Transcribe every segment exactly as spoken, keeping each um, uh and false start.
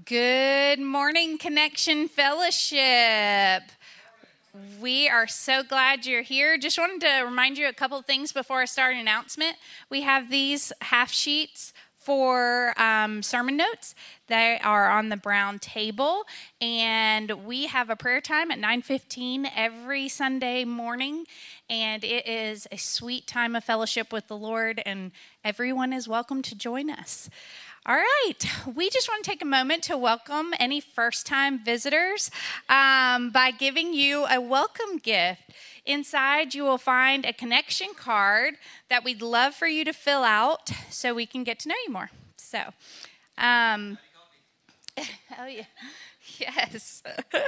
Good morning, Connection Fellowship. We are so glad you're here. Just wanted to remind you a couple of things before I start an announcement. We have these half sheets for um, sermon notes. They are on the brown table, and we have a prayer time at nine fifteen every Sunday morning, and it is a sweet time of fellowship with the Lord, and everyone is welcome to join us. All right, we just want to take a moment to welcome any first-time visitors um, by giving you a welcome gift. Inside, you will find a connection card that we'd love for you to fill out so we can get to know you more. So, um, oh yeah. Yes.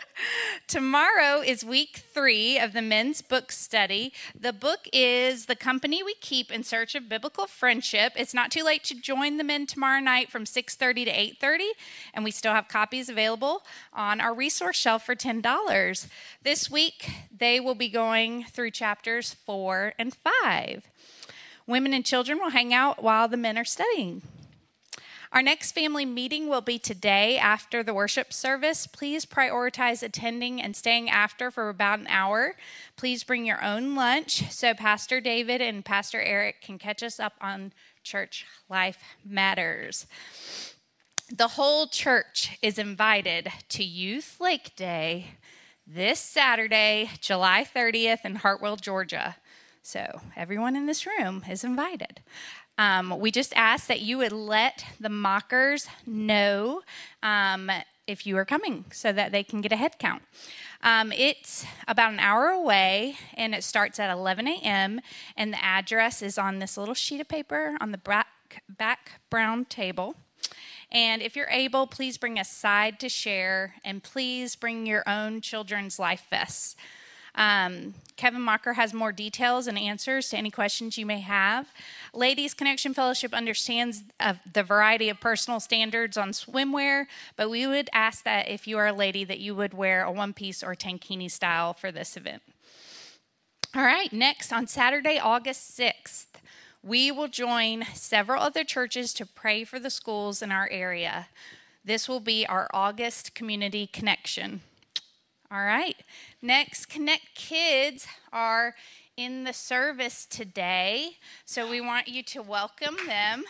Tomorrow is week three of the men's book study. The book is The Company We Keep in Search of Biblical Friendship. It's not too late to join the men tomorrow night from six thirty to eight thirty, and we still have copies available on our resource shelf for ten dollars. This week, they will be going through chapters four and five. Women and children will hang out while the men are studying. Our next family meeting will be today after the worship service. Please prioritize attending and staying after for about an hour. Please bring your own lunch so Pastor David and Pastor Eric can catch us up on Church Life Matters. The whole church is invited to Youth Lake Day this Saturday, July thirtieth in Hartwell, Georgia. So everyone in this room is invited. Um, we just ask that you would let the mockers know um, if you are coming so that they can get a head count. Um, it's about an hour away, and it starts at eleven a.m., and the address is on this little sheet of paper on the back, back brown table. And if you're able, please bring a side to share, and please bring your own children's life vests. Um, Kevin Mocker has more details and answers to any questions you may have. Ladies Connection Fellowship understands uh, the variety of personal standards on swimwear, but we would ask that if you are a lady that you would wear a one-piece or tankini style for this event. All right, next on Saturday, August sixth, we will join several other churches to pray for the schools in our area. This will be our August Community Connection. All right, next, Connect Kids are in the service today, so we want you to welcome them.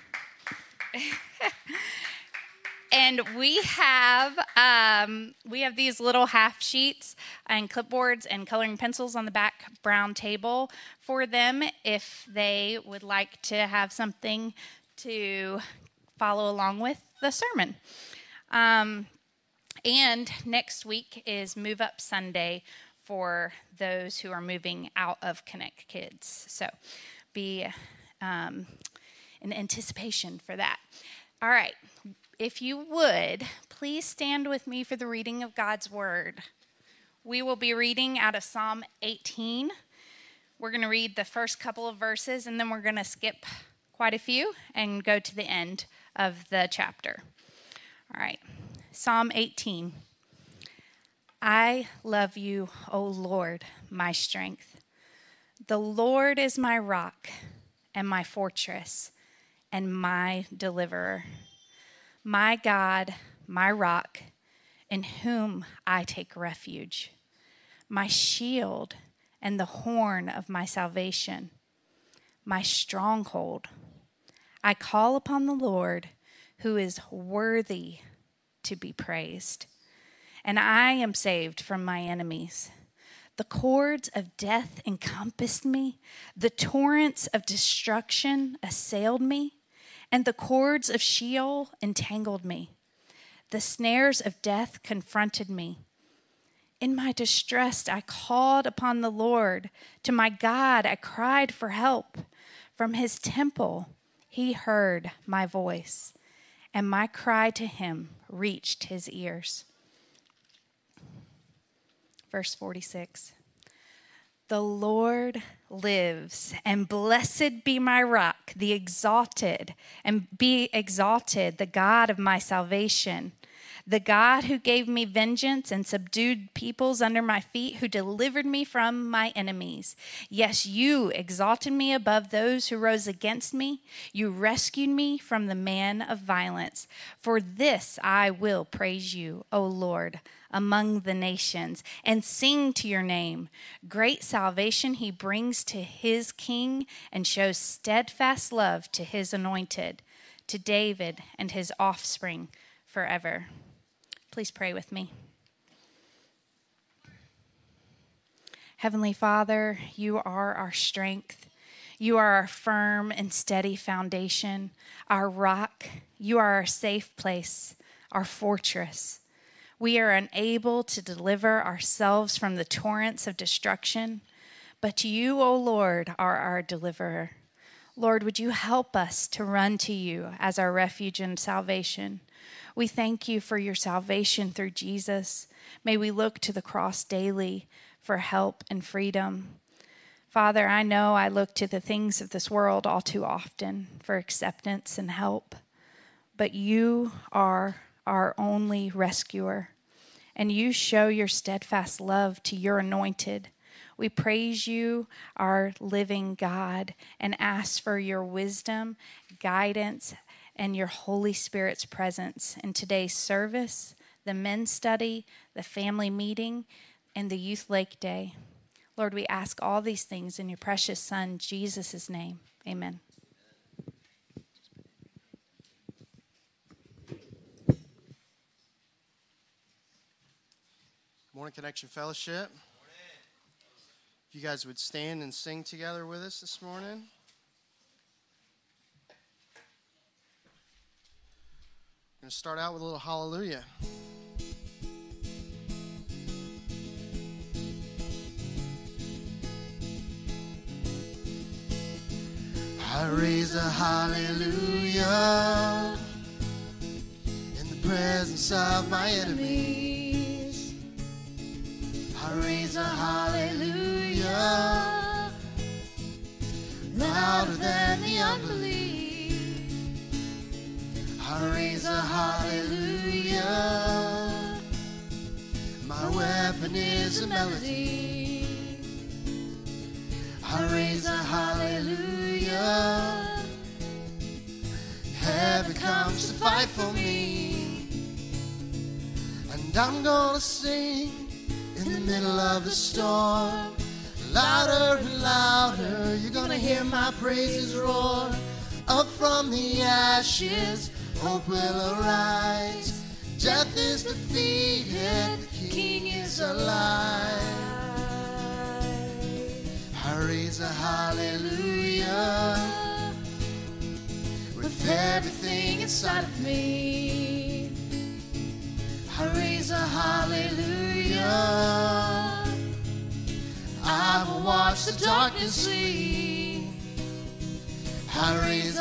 And we have um, we have these little half sheets and clipboards and coloring pencils on the back brown table for them if they would like to have something to follow along with the sermon. Um, And next week is Move Up Sunday for those who are moving out of Connect Kids. So be um, in anticipation for that. All right. If you would, please stand with me for the reading of God's Word. We will be reading out of Psalm eighteen. We're going to read the first couple of verses, and then we're going to skip quite a few and go to the end of the chapter. All right. Psalm eighteen. I love you, O Lord, my strength. The Lord is my rock and my fortress and my deliverer. My God, my rock, in whom I take refuge. My shield and the horn of my salvation. My stronghold. I call upon the Lord, who is worthy to be praised, and I am saved from my enemies. The cords of death encompassed me, the torrents of destruction assailed me, and the cords of Sheol entangled me. The snares of death confronted me. In my distress I called upon the Lord. To my God I cried for help. From his temple he heard my voice, and my cry to him reached his ears. Verse forty-six. The Lord lives, and blessed be my rock, the exalted, and be exalted, the God of my salvation. The God who gave me vengeance and subdued peoples under my feet, who delivered me from my enemies. Yes, you exalted me above those who rose against me. You rescued me from the man of violence. For this I will praise you, O Lord, among the nations, and sing to your name. Great salvation he brings to his king, and shows steadfast love to his anointed, to David and his offspring forever. Please pray with me. Heavenly Father, you are our strength. You are our firm and steady foundation, our rock. You are our safe place, our fortress. We are unable to deliver ourselves from the torrents of destruction, but you, O Lord, are our deliverer. Lord, would you help us to run to you as our refuge and salvation? We thank you for your salvation through Jesus. May we look to the cross daily for help and freedom. Father, I know I look to the things of this world all too often for acceptance and help, but you are our only rescuer, and you show your steadfast love to your anointed. We praise you, our living God, and ask for your wisdom, guidance, and your Holy Spirit's presence in today's service, the men's study, the family meeting, and the Youth Lake Day. Lord, we ask all these things in your precious Son, Jesus' name. Amen. Morning, Connection Fellowship. If you guys would stand and sing together with us this morning. We're going to start out with a little hallelujah. I raise a hallelujah in the presence of my enemies. I raise a hallelujah louder than the unbelief. I raise a hallelujah. My weapon is a melody. I raise a hallelujah. Heaven comes to fight for me, and I'm gonna sing in the middle of the storm. Louder and louder, you're gonna hear my praises roar. Up from the ashes, hope will arise. Death is defeated, the King is alive. I raise a hallelujah with everything inside of me. I raise a hallelujah. I will watch the darkness flee. I raise a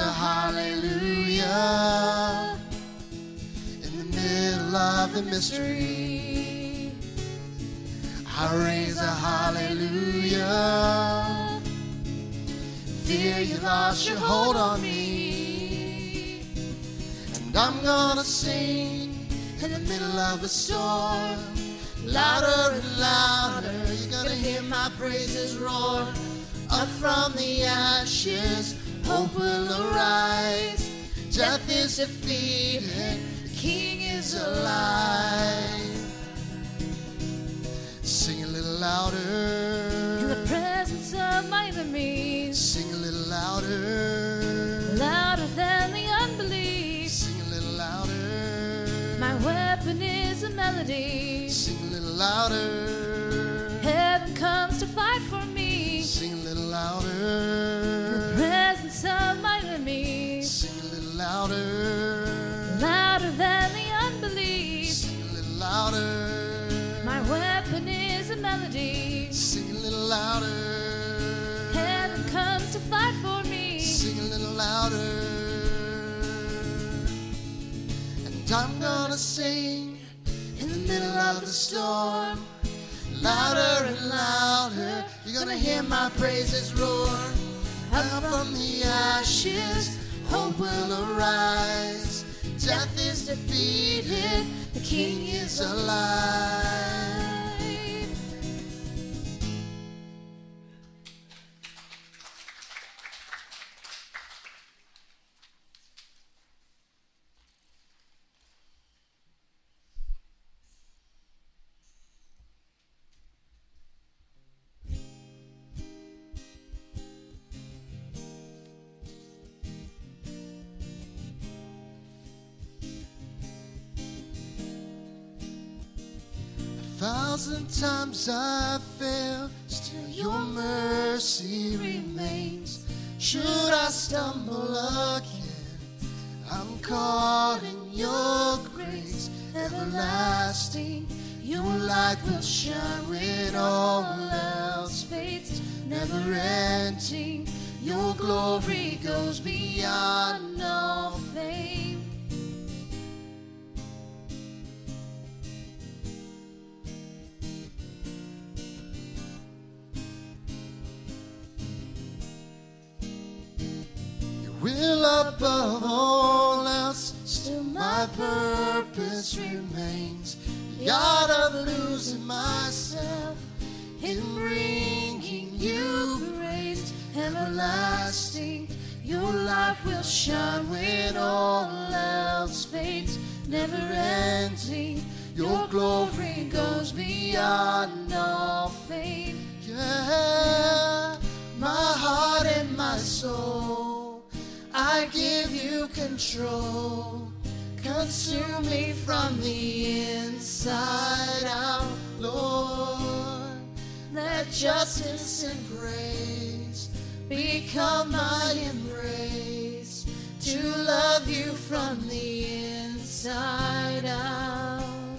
hallelujah in the middle of the mystery. I raise a hallelujah. Fear you lost your hold on me, and I'm gonna sing in the middle of the storm. Louder and louder, you're gonna hear my praises roar. Up from the ashes, hope will arise. Death is defeated, the King is alive. Sing a little louder. In the presence of my enemies. Sing a little louder. Louder than the unbelief. Sing a little louder. My weapon is a melody. Sing a little louder. Heaven comes to fight for me. Sing a little louder. In the presence of my enemies. Sing a little louder. Louder than the unbelief. Sing a little louder. My weapon is a melody. Sing a little louder. Heaven comes to fight for me. Sing a little louder. And I'm gonna sing in the middle of the storm. Louder and louder, you're gonna hear my praises roar. Up from the ashes, hope will arise. Death is defeated, the King is alive. Thousand times I failed, still your mercy remains. Should I stumble again, I'm caught in your grace. Everlasting, your light will shine when all else fades. Never ending, your glory goes beyond all fame. Will above all else, still my purpose remains. The art of losing myself in bringing you praise. Everlasting, your light will shine when all else fades. Never ending, your glory goes beyond all fame. Yeah, my heart and my soul, I give you control. Consume me from the inside out, Lord. Let justice and praise become my embrace, to love you from the inside out.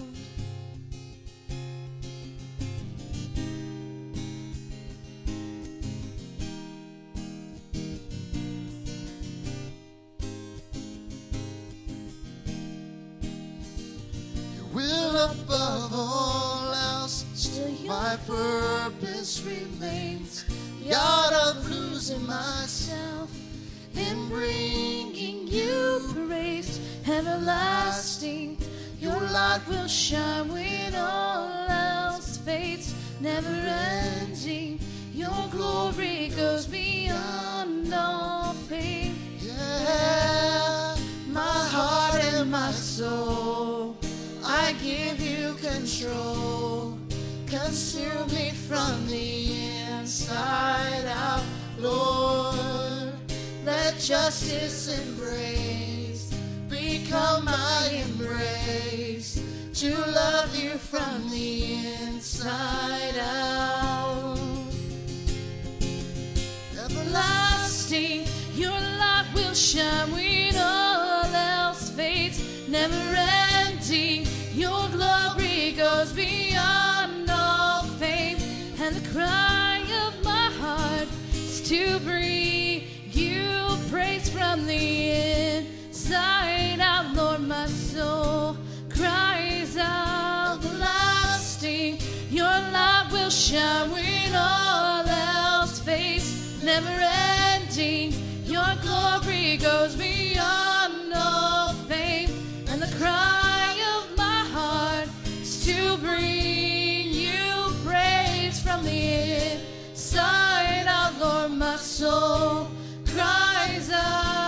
Will above all else, still my purpose remains. The art of losing myself in bringing you praise. Everlasting, your light will shine when all else fades. Never ending, your glory goes beyond all fame. Yeah, my heart and my soul, I give you control. Consume me from the inside out, Lord. Let justice and grace become my embrace, to love you from the inside out. Everlasting, your light will shine when all else fades. Never ending, your glory goes beyond all fame. And the cry of my heart is to bring you praise from the inside out. Lord, my soul cries out. Everlasting, your light will shine when all else fades. Never ending, your glory goes beyond all fame. And the cry of my heart is to bring you praise from the inside out. Lord, my soul cries out.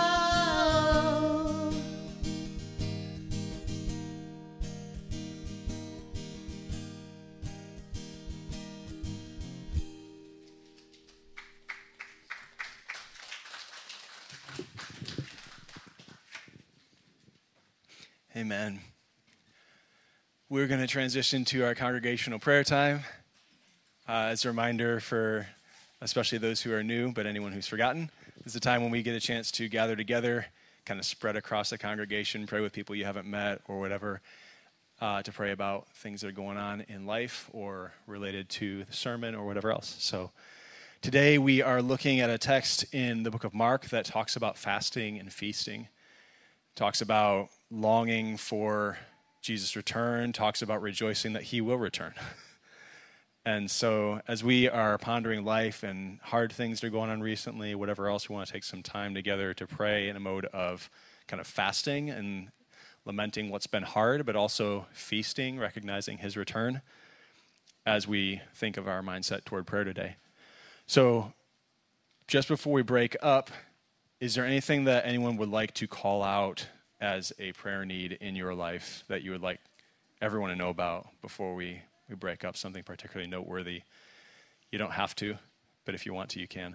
Amen. We're going to transition to our congregational prayer time. Uh, as a reminder for especially those who are new, but anyone who's forgotten, this is a time when we get a chance to gather together, kind of spread across the congregation, pray with people you haven't met or whatever, uh, to pray about things that are going on in life or related to the sermon or whatever else. So today we are looking at a text in the book of Mark that talks about fasting and feasting, talks about longing for Jesus' return, talks about rejoicing that he will return. And so as we are pondering life and hard things that are going on recently, whatever else, we want to take some time together to pray in a mode of kind of fasting and lamenting what's been hard, but also feasting, recognizing his return as we think of our mindset toward prayer today. So just before we break up, is there anything that anyone would like to call out as a prayer need in your life that you would like everyone to know about before we, we break up? Something particularly noteworthy? You don't have to, but if you want to, you can.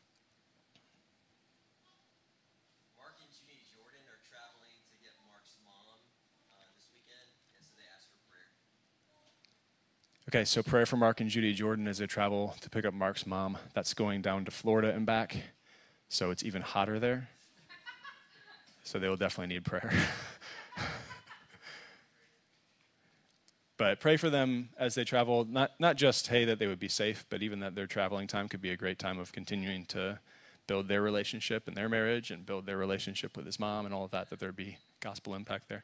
Mark and Judy Jordan are traveling to get Mark's mom uh, this weekend, and so they asked for prayer. Okay, so prayer for Mark and Judy Jordan as they travel to pick up Mark's mom. That's going down to Florida and back, so it's even hotter there. So they will definitely need prayer. But pray for them as they travel, not, not just, hey, that they would be safe, but even that their traveling time could be a great time of continuing to build their relationship and their marriage and build their relationship with his mom and all of that, that there be gospel impact there.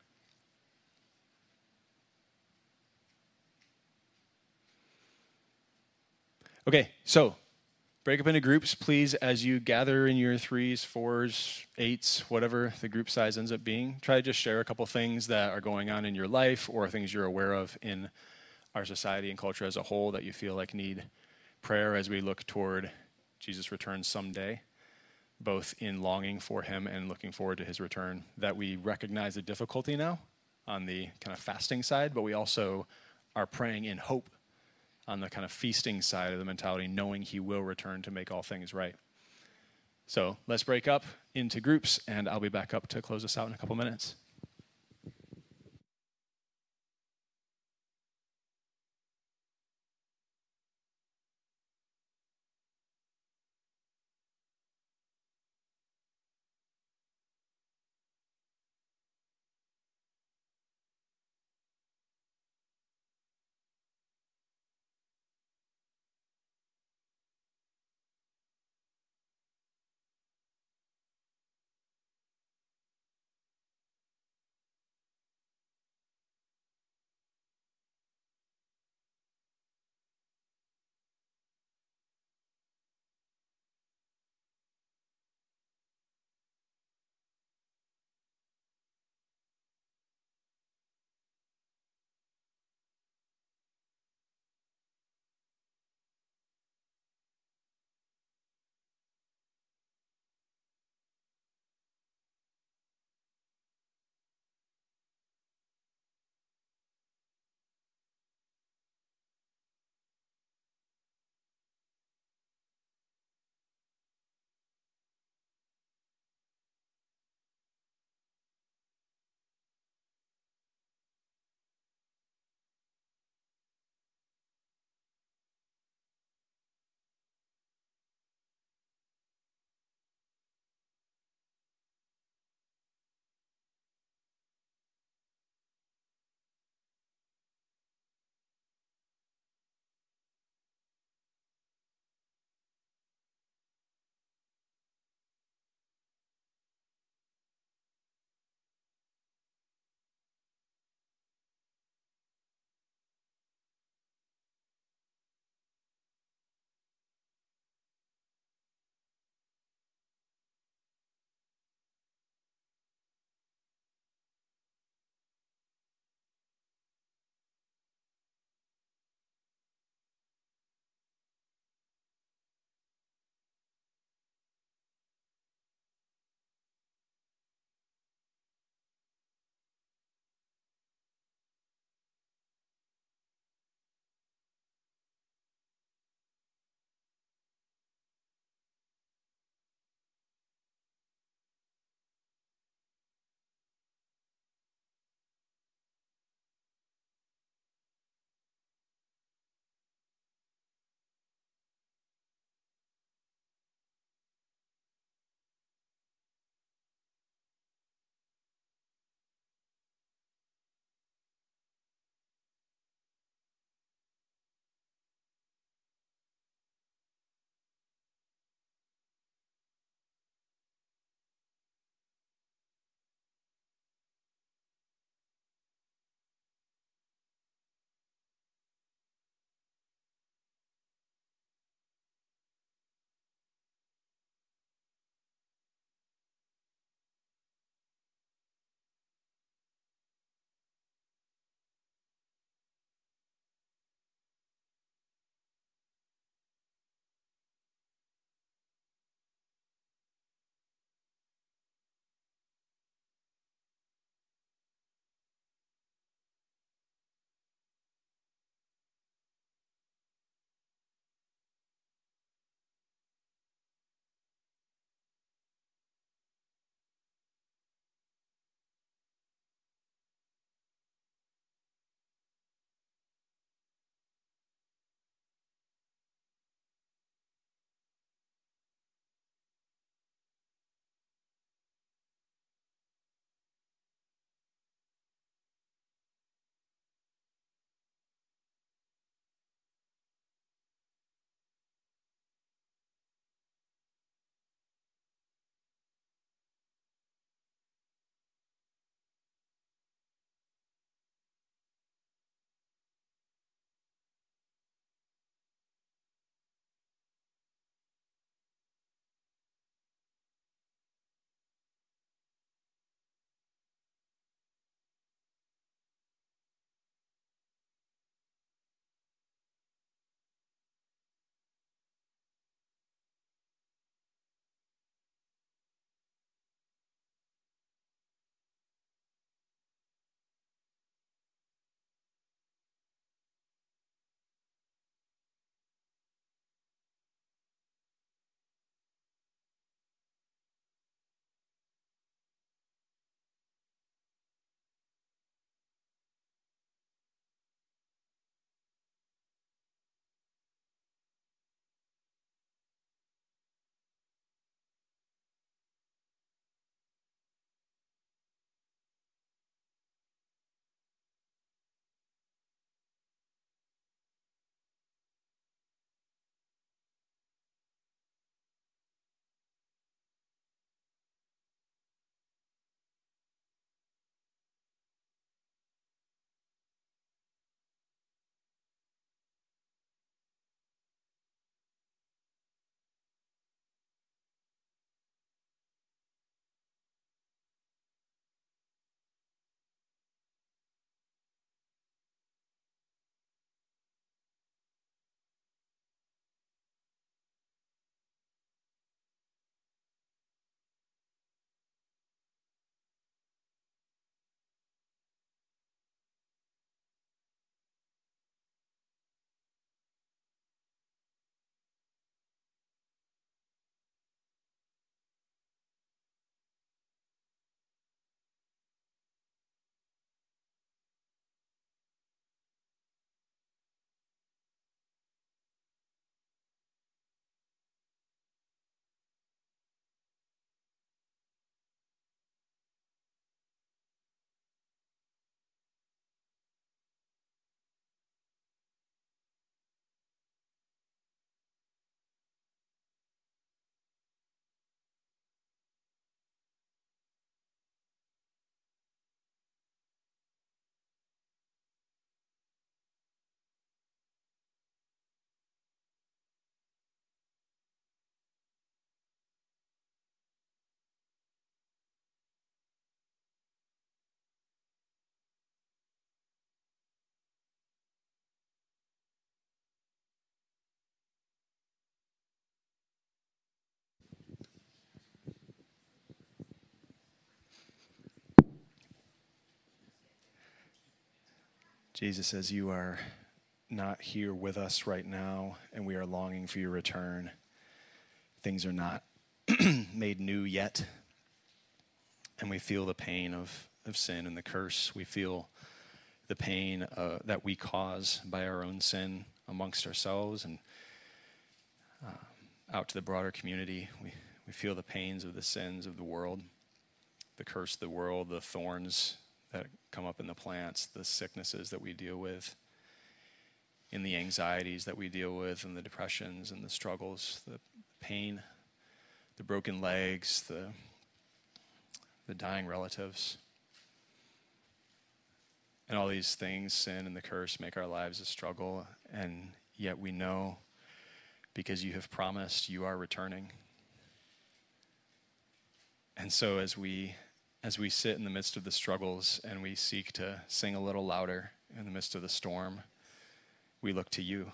Okay, so break up into groups, please, as you gather in your threes, fours, eights, whatever the group size ends up being. Try to just share a couple things that are going on in your life or things you're aware of in our society and culture as a whole that you feel like need prayer as we look toward Jesus' return someday, both in longing for him and looking forward to his return, that we recognize the difficulty now on the kind of fasting side, but we also are praying in hope on the kind of feasting side of the mentality, knowing he will return to make all things right. So let's break up into groups, and I'll be back up to close us out in a couple minutes. Jesus, as you are not here with us right now and we are longing for your return, things are not made new yet. And we feel the pain of, of sin and the curse. We feel the pain uh, that we cause by our own sin amongst ourselves and uh, out to the broader community. We, we feel the pains of the sins of the world, the curse of the world, the thorns that come up in the plants, the sicknesses that we deal with, in the anxieties that we deal with, and the depressions and the struggles, the pain, the broken legs, the the dying relatives. And all these things, sin and the curse, make our lives a struggle, and yet we know, because you have promised, you are returning. And so as we as we sit in the midst of the struggles and we seek to sing a little louder in the midst of the storm, we look to you.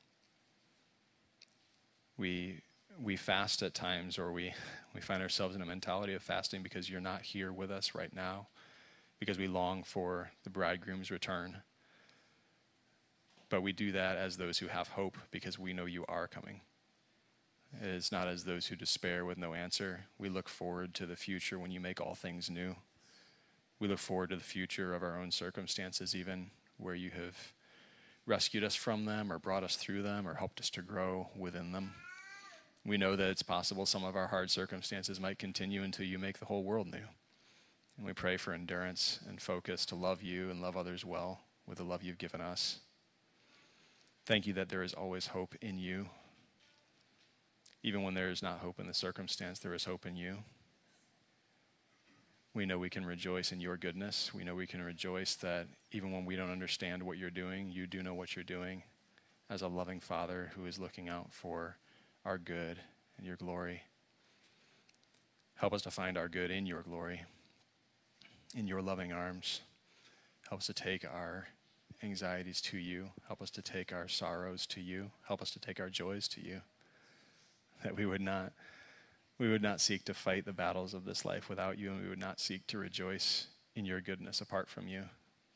We we fast at times, or we, we find ourselves in a mentality of fasting because you're not here with us right now, because we long for the bridegroom's return. But we do that as those who have hope because we know you are coming. It is not as those who despair with no answer. We look forward to the future when you make all things new. We look forward to the future of our own circumstances, even where you have rescued us from them or brought us through them or helped us to grow within them. We know that it's possible some of our hard circumstances might continue until you make the whole world new. And we pray for endurance and focus to love you and love others well with the love you've given us. Thank you that there is always hope in you. Even when there is not hope in the circumstance, there is hope in you. We know we can rejoice in your goodness. We know we can rejoice that even when we don't understand what you're doing, you do know what you're doing as a loving Father who is looking out for our good and your glory. Help us to find our good in your glory, in your loving arms. Help us to take our anxieties to you. Help us to take our sorrows to you. Help us to take our joys to you. That we would not, we would not seek to fight the battles of this life without you, and we would not seek to rejoice in your goodness apart from you.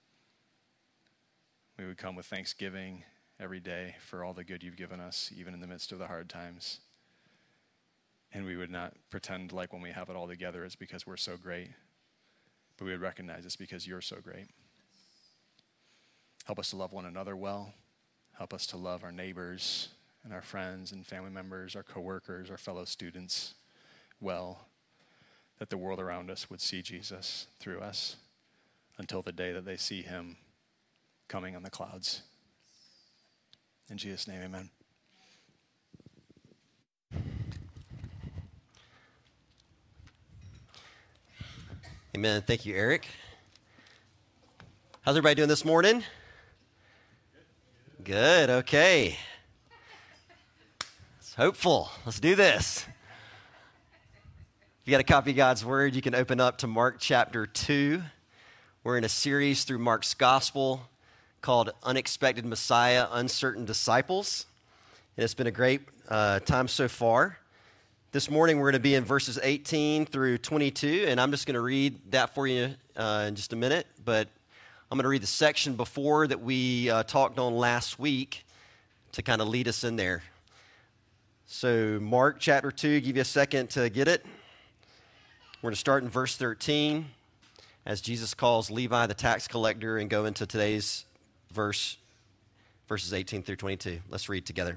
We would come with thanksgiving every day for all the good you've given us, even in the midst of the hard times. And we would not pretend like when we have it all together it's because we're so great, but we would recognize it's because you're so great. Help us to love one another well. Help us to love our neighbors and our friends and family members, our coworkers, our fellow students well, that the world around us would see Jesus through us until the day that they see him coming on the clouds. In Jesus' name, amen. Amen. Thank you, Eric. How's everybody doing this morning? Good. Okay. It's hopeful. Let's do this. If you got a copy of God's Word, you can open up to Mark chapter two. We're in a series through Mark's Gospel called Unexpected Messiah, Uncertain Disciples. And it's been a great uh, time so far. This morning we're going to be in verses eighteen through twenty-two, and I'm just going to read that for you uh, in just a minute. But I'm going to read the section before that we uh, talked on last week to kind of lead us in there. So Mark chapter two, give you a second to get it. We're going to start in verse thirteen as Jesus calls Levi the tax collector and go into today's verse, verses eighteen through twenty-two. Let's read together.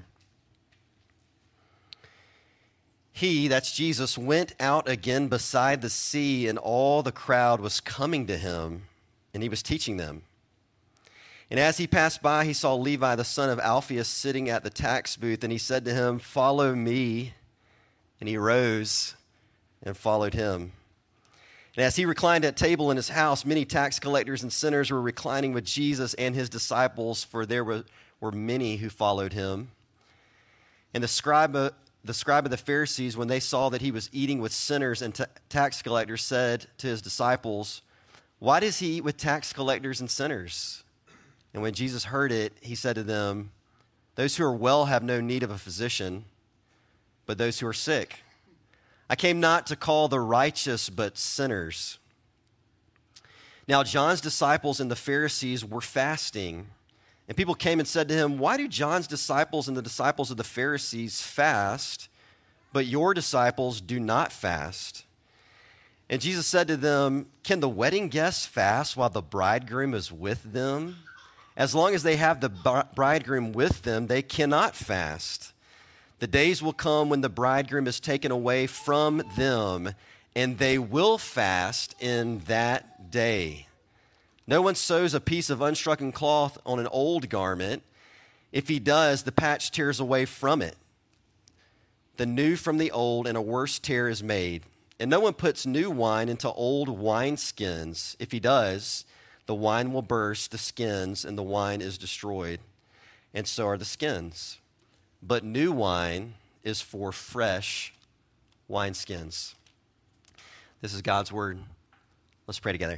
He, that's Jesus, went out again beside the sea, and all the crowd was coming to him, and he was teaching them. And as he passed by, he saw Levi, the son of Alphaeus, sitting at the tax booth, and he said to him, "Follow me." And he rose and followed him. And as he reclined at table in his house, many tax collectors and sinners were reclining with Jesus and his disciples, for there were, were many who followed him. And the scribe, the scribe of the Pharisees, when they saw that he was eating with sinners and ta- tax collectors, said to his disciples, "Why does he eat with tax collectors and sinners?" And when Jesus heard it, he said to them, "Those who are well have no need of a physician, but those who are sick. I came not to call the righteous, but sinners." Now, John's disciples and the Pharisees were fasting. And people came and said to him, why do John's disciples and the disciples of the Pharisees fast, but your disciples do not fast? And Jesus said to them, can the wedding guests fast while the bridegroom is with them? As long as they have the bridegroom with them, they cannot fast. The days will come when the bridegroom is taken away from them, and they will fast in that day. No one sews a piece of unstruck cloth on an old garment. If he does, the patch tears away from it. The new from the old, and a worse tear is made. And no one puts new wine into old wineskins. If he does, the wine will burst the skins, and the wine is destroyed. And so are the skins. But new wine is for fresh wineskins. This is God's word. Let's pray together.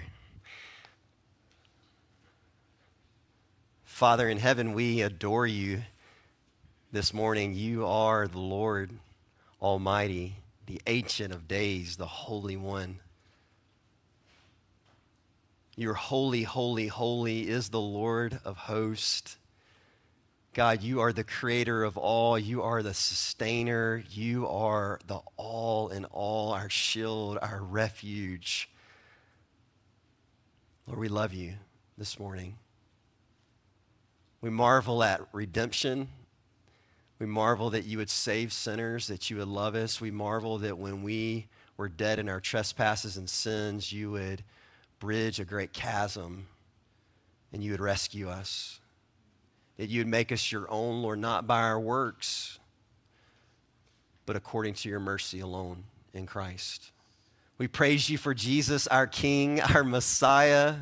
Father in heaven, we adore you this morning. You are the Lord Almighty, the Ancient of Days, the Holy One. You're holy, holy, holy is the Lord of hosts. God, you are the creator of all. You are the sustainer. You are the all in all, our shield, our refuge. Lord, we love you this morning. We marvel at redemption. We marvel that you would save sinners, that you would love us. We marvel that when we were dead in our trespasses and sins, you would bridge a great chasm and you would rescue us. That you would make us your own, Lord, not by our works, but according to your mercy alone in Christ. We praise you for Jesus, our King, our Messiah,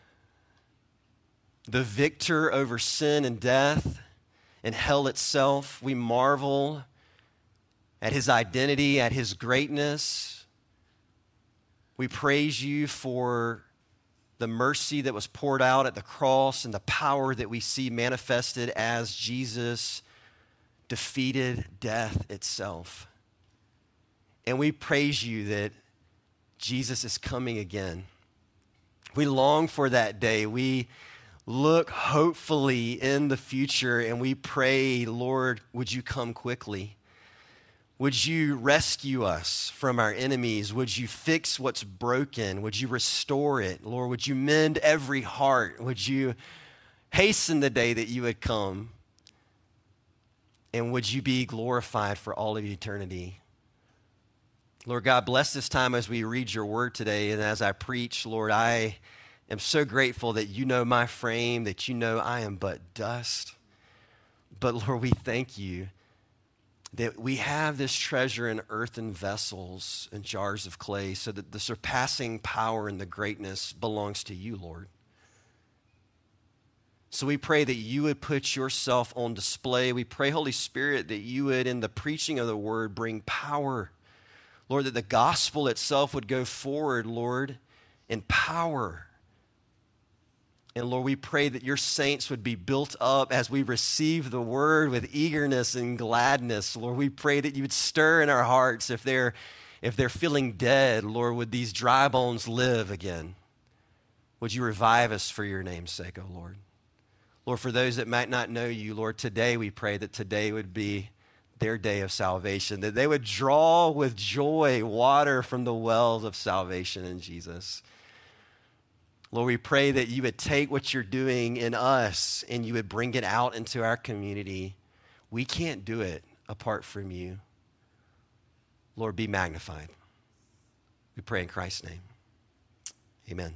the victor over sin and death and hell itself. We marvel at his identity, at his greatness. We praise you for the mercy that was poured out at the cross and the power that we see manifested as Jesus defeated death itself. And we praise you that Jesus is coming again. We long for that day. We look hopefully in the future and we pray, Lord, would you come quickly? Would you rescue us from our enemies? Would you fix what's broken? Would you restore it? Lord, would you mend every heart? Would you hasten the day that you would come? And would you be glorified for all of eternity? Lord God, bless this time as we read your word today. And as I preach, Lord, I am so grateful that you know my frame, that you know I am but dust. But Lord, we thank you that we have this treasure in earthen vessels and jars of clay, so that the surpassing power and the greatness belongs to you, Lord. So we pray that you would put yourself on display. We pray, Holy Spirit, that you would, in the preaching of the word, bring power. Lord, that the gospel itself would go forward, Lord, in power. And Lord, we pray that your saints would be built up as we receive the word with eagerness and gladness. Lord, we pray that you would stir in our hearts. If they're, if they're feeling dead, Lord, would these dry bones live again? Would you revive us for your name's sake, O Lord? Lord, for those that might not know you, Lord, today we pray that today would be their day of salvation, that they would draw with joy water from the wells of salvation in Jesus. Lord, we pray that you would take what you're doing in us and you would bring it out into our community. We can't do it apart from you. Lord, be magnified. We pray in Christ's name. Amen.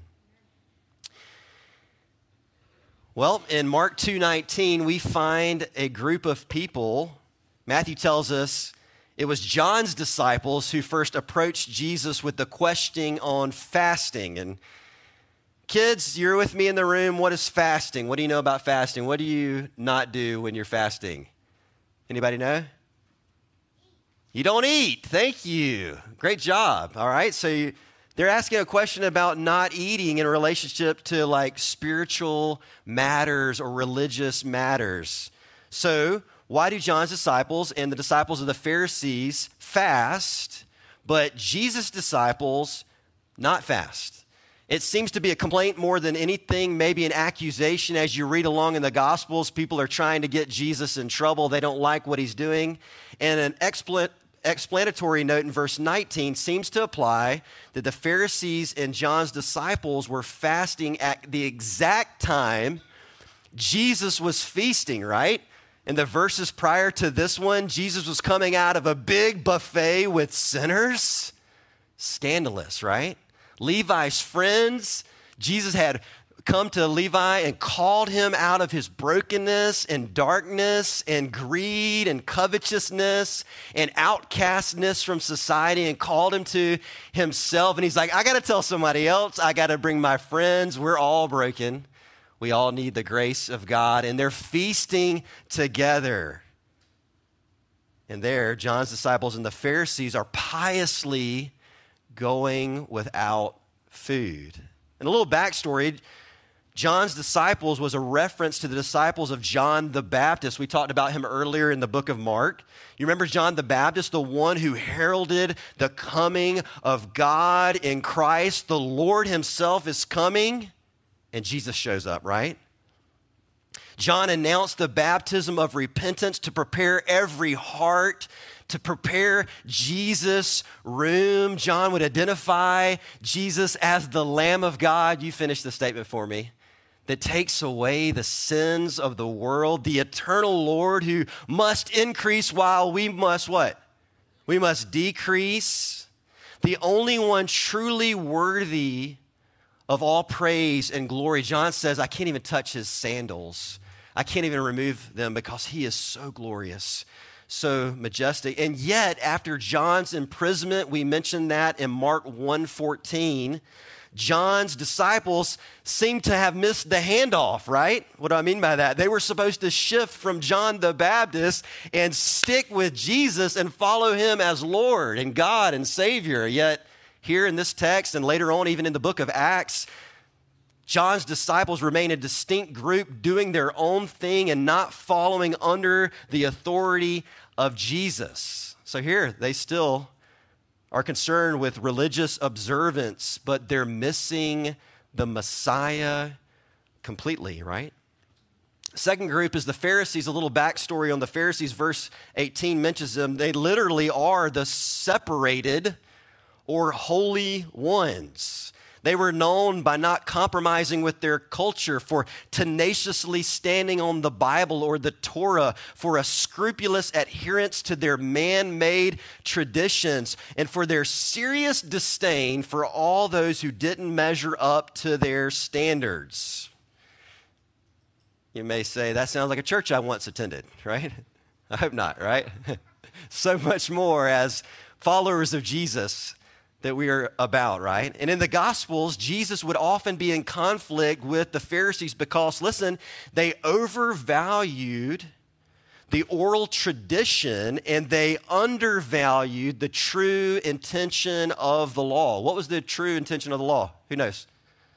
Well, in Mark two nineteen, we find a group of people. Matthew tells us it was John's disciples who first approached Jesus with the question on fasting. And kids, you're with me in the room. What is fasting? What do you know about fasting? What do you not do when you're fasting? Anybody know? You don't eat. Thank you. Great job. All right. So you, they're asking a question about not eating in relationship to like spiritual matters or religious matters. So why do John's disciples and the disciples of the Pharisees fast, but Jesus' disciples not fast? It seems to be a complaint more than anything, maybe an accusation. As you read along in the Gospels, people are trying to get Jesus in trouble. They don't like what he's doing. And an expla- explanatory note in verse nineteen seems to apply that the Pharisees and John's disciples were fasting at the exact time Jesus was feasting, right? In the verses prior to this one, Jesus was coming out of a big buffet with sinners. Scandalous, right? Levi's friends, Jesus had come to Levi and called him out of his brokenness and darkness and greed and covetousness and outcastness from society and called him to himself. And he's like, I got to tell somebody else. I got to bring my friends. We're all broken. We all need the grace of God. And they're feasting together. And there, John's disciples and the Pharisees are piously going without food. And a little backstory, John's disciples was a reference to the disciples of John the Baptist. We talked about him earlier in the book of Mark. You remember John the Baptist, the one who heralded the coming of God in Christ. The Lord himself is coming, and Jesus shows up, right? John announced the baptism of repentance to prepare every heart, to prepare Jesus' room. John would identify Jesus as the Lamb of God. You finish the statement for me. That takes away the sins of the world, the eternal Lord who must increase while we must what? We must decrease. The only one truly worthy of all praise and glory. John says, I can't even touch his sandals. I can't even remove them because he is so glorious, so majestic. And yet, after John's imprisonment, we mentioned that in Mark one fourteen, John's disciples seem to have missed the handoff, right? What do I mean by that? They were supposed to shift from John the Baptist and stick with Jesus and follow him as Lord and God and Savior. Yet, here in this text and later on, even in the book of Acts, John's disciples remain a distinct group doing their own thing and not following under the authority of Jesus. So here, they still are concerned with religious observance, but they're missing the Messiah completely, right? Second group is the Pharisees. A little backstory on the Pharisees. Verse eighteen mentions them. They literally are the separated or holy ones. They were known by not compromising with their culture, for tenaciously standing on the Bible or the Torah, for a scrupulous adherence to their man-made traditions, and for their serious disdain for all those who didn't measure up to their standards. You may say, that sounds like a church I once attended, right? I hope not, right? So much more as followers of Jesus that we are about, right? And in the Gospels, Jesus would often be in conflict with the Pharisees because, listen, they overvalued the oral tradition and they undervalued the true intention of the law. What was the true intention of the law? Who knows?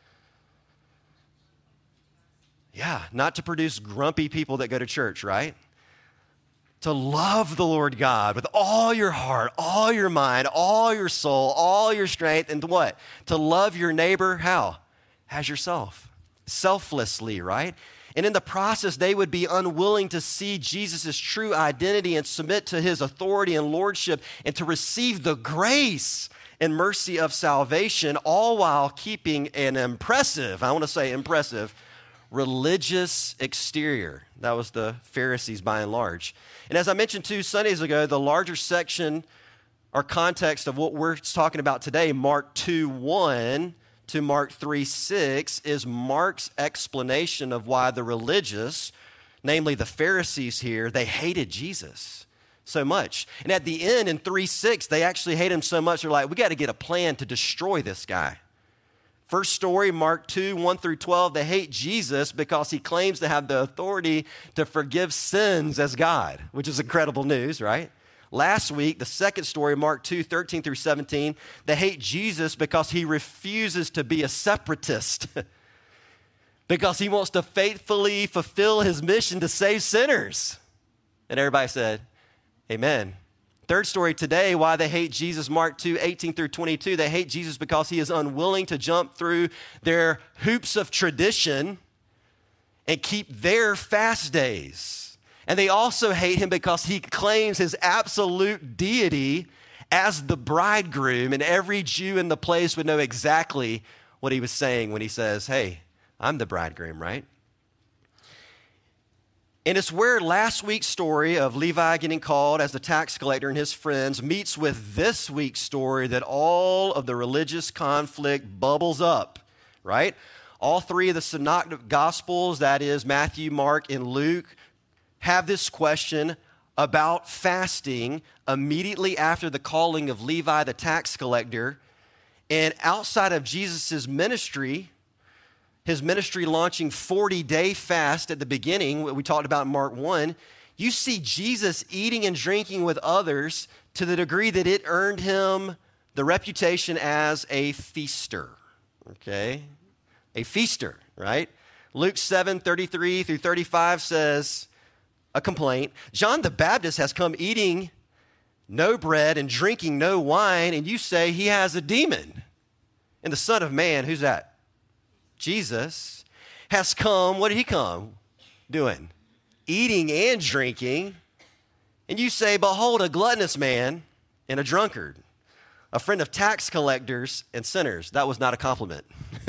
Yeah, not to produce grumpy people that go to church, right? To love the Lord God with all your heart, all your mind, all your soul, all your strength, and what? To love your neighbor, how? As yourself. Selflessly, right? And in the process, they would be unwilling to see Jesus' true identity and submit to his authority and lordship and to receive the grace and mercy of salvation, all while keeping an impressive, I want to say impressive, religious exterior. That was the Pharisees by and large. And as I mentioned two Sundays ago, the larger section or context of what we're talking about today, Mark two one to Mark three six, is Mark's explanation of why the religious, namely the Pharisees here, they hated Jesus so much. And at the end in three six, they actually hate him so much, they're like, we got to get a plan to destroy this guy. First story, Mark two, one through twelve, they hate Jesus because he claims to have the authority to forgive sins as God, which is incredible news, right? Last week, the second story, Mark two, thirteen through seventeen, they hate Jesus because he refuses to be a separatist, because he wants to faithfully fulfill his mission to save sinners. And everybody said, amen. Third story today, why they hate Jesus, Mark two, eighteen through twenty-two. They hate Jesus because he is unwilling to jump through their hoops of tradition and keep their fast days. And they also hate him because he claims his absolute deity as the bridegroom, and every Jew in the place would know exactly what he was saying when he says, hey, I'm the bridegroom, right? And it's where last week's story of Levi getting called as the tax collector and his friends meets with this week's story that all of the religious conflict bubbles up, right? All three of the synoptic gospels, that is Matthew, Mark, and Luke, have this question about fasting immediately after the calling of Levi the tax collector. And outside of Jesus' ministry, his ministry launching forty-day fast at the beginning, what we talked about in Mark one, you see Jesus eating and drinking with others to the degree that it earned him the reputation as a feaster, okay? A feaster, right? Luke seven, thirty-three through thirty-five says, a complaint, John the Baptist has come eating no bread and drinking no wine, and you say he has a demon. And the Son of Man, who's that? Jesus has come, what did he come doing? Eating and drinking. And you say, behold, a gluttonous man and a drunkard, a friend of tax collectors and sinners. That was not a compliment.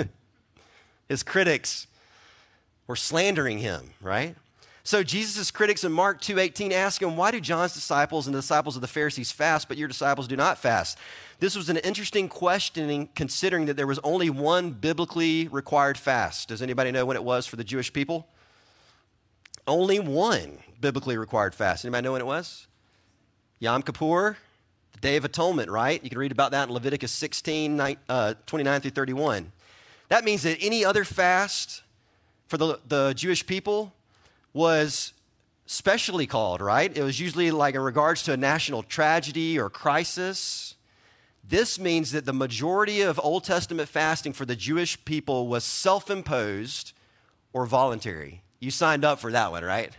His critics were slandering him, right? So Jesus' critics in Mark two eighteen ask him, why do John's disciples and the disciples of the Pharisees fast, but your disciples do not fast? This was an interesting questioning, considering that there was only one biblically required fast. Does anybody know when it was for the Jewish people? Only one biblically required fast. Anybody know when it was? Yom Kippur, the Day of Atonement, right? You can read about that in Leviticus sixteen, twenty-nine through thirty-one. That means that any other fast for the, the Jewish people was specially called, right? It was usually like in regards to a national tragedy or crisis. This means that the majority of Old Testament fasting for the Jewish people was self-imposed or voluntary. You signed up for that one, right?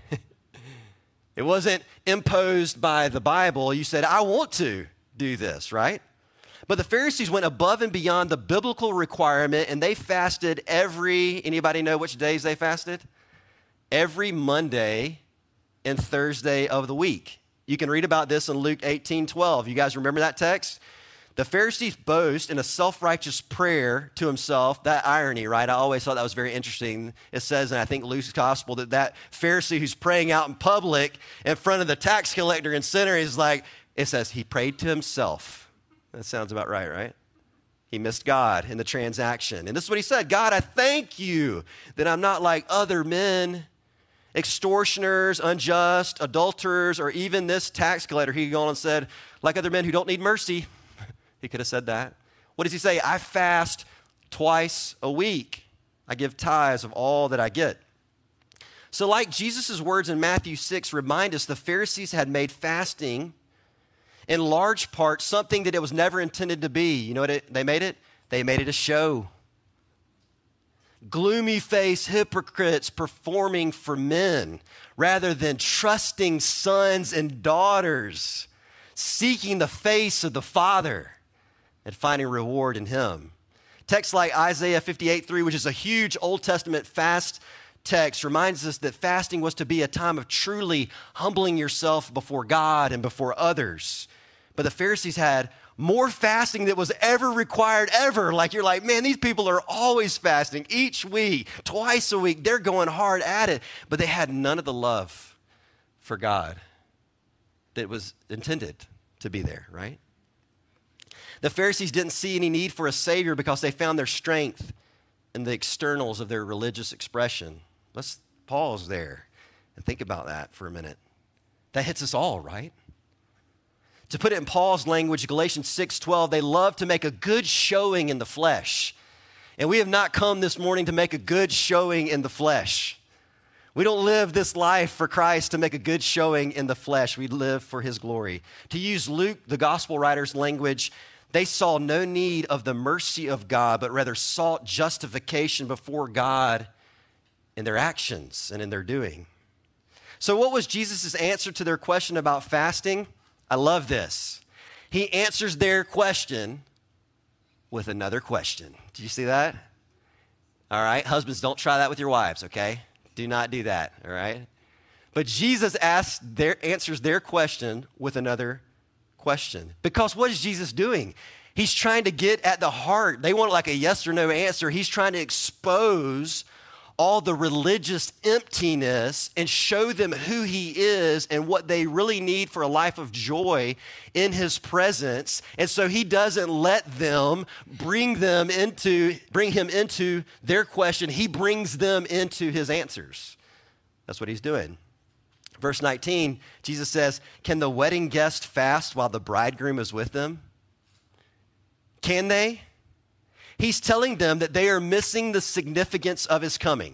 It wasn't imposed by the Bible. You said, I want to do this, right? But the Pharisees went above and beyond the biblical requirement, and they fasted every, anybody know which days they fasted? Every Monday and Thursday of the week. You can read about this in Luke eighteen twelve. You guys remember that text? The Pharisees boast in a self-righteous prayer to himself. That irony, right? I always thought that was very interesting. It says, and I think Luke's gospel, that that Pharisee who's praying out in public in front of the tax collector and sinner is like, it says he prayed to himself. That sounds about right, right? He missed God in the transaction. And this is what he said, God, I thank you that I'm not like other men, extortioners, unjust, adulterers, or even this tax collector. He could go on and said, like other men who don't need mercy. He could have said that. What does he say? I fast twice a week. I give tithes of all that I get. So like Jesus' words in Matthew six remind us, the Pharisees had made fasting in large part something that it was never intended to be. You know what it, they made it? They made it a show. Gloomy-faced hypocrites performing for men rather than trusting sons and daughters, seeking the face of the Father and finding reward in him. Texts like Isaiah fifty-eight three, which is a huge Old Testament fast text, reminds us that fasting was to be a time of truly humbling yourself before God and before others. But the Pharisees had more fasting that was ever required ever. Like you're like, man, these people are always fasting each week, twice a week. They're going hard at it. But they had none of the love for God that was intended to be there, right? The Pharisees didn't see any need for a Savior because they found their strength in the externals of their religious expression. Let's pause there and think about that for a minute. That hits us all, right? To put it in Paul's language, Galatians six twelve, they love to make a good showing in the flesh. And we have not come this morning to make a good showing in the flesh. We don't live this life for Christ to make a good showing in the flesh. We live for his glory. To use Luke, the gospel writer's language, they saw no need of the mercy of God, but rather sought justification before God in their actions and in their doing. So what was Jesus' answer to their question about fasting? I love this. He answers their question with another question. Did you see that? All right, husbands, don't try that with your wives, okay? Do not do that, all right? But Jesus asks their, answers their question with another question. Because what is Jesus doing? He's trying to get at the heart. They want like a yes or no answer. He's trying to expose all the religious emptiness and show them who he is and what they really need for a life of joy in his presence. And so he doesn't let them bring them into, bring him into their question. He brings them into his answers. That's what he's doing. Verse nineteen, Jesus says, can the wedding guest fast while the bridegroom is with them? Can they? He's telling them that they are missing the significance of his coming.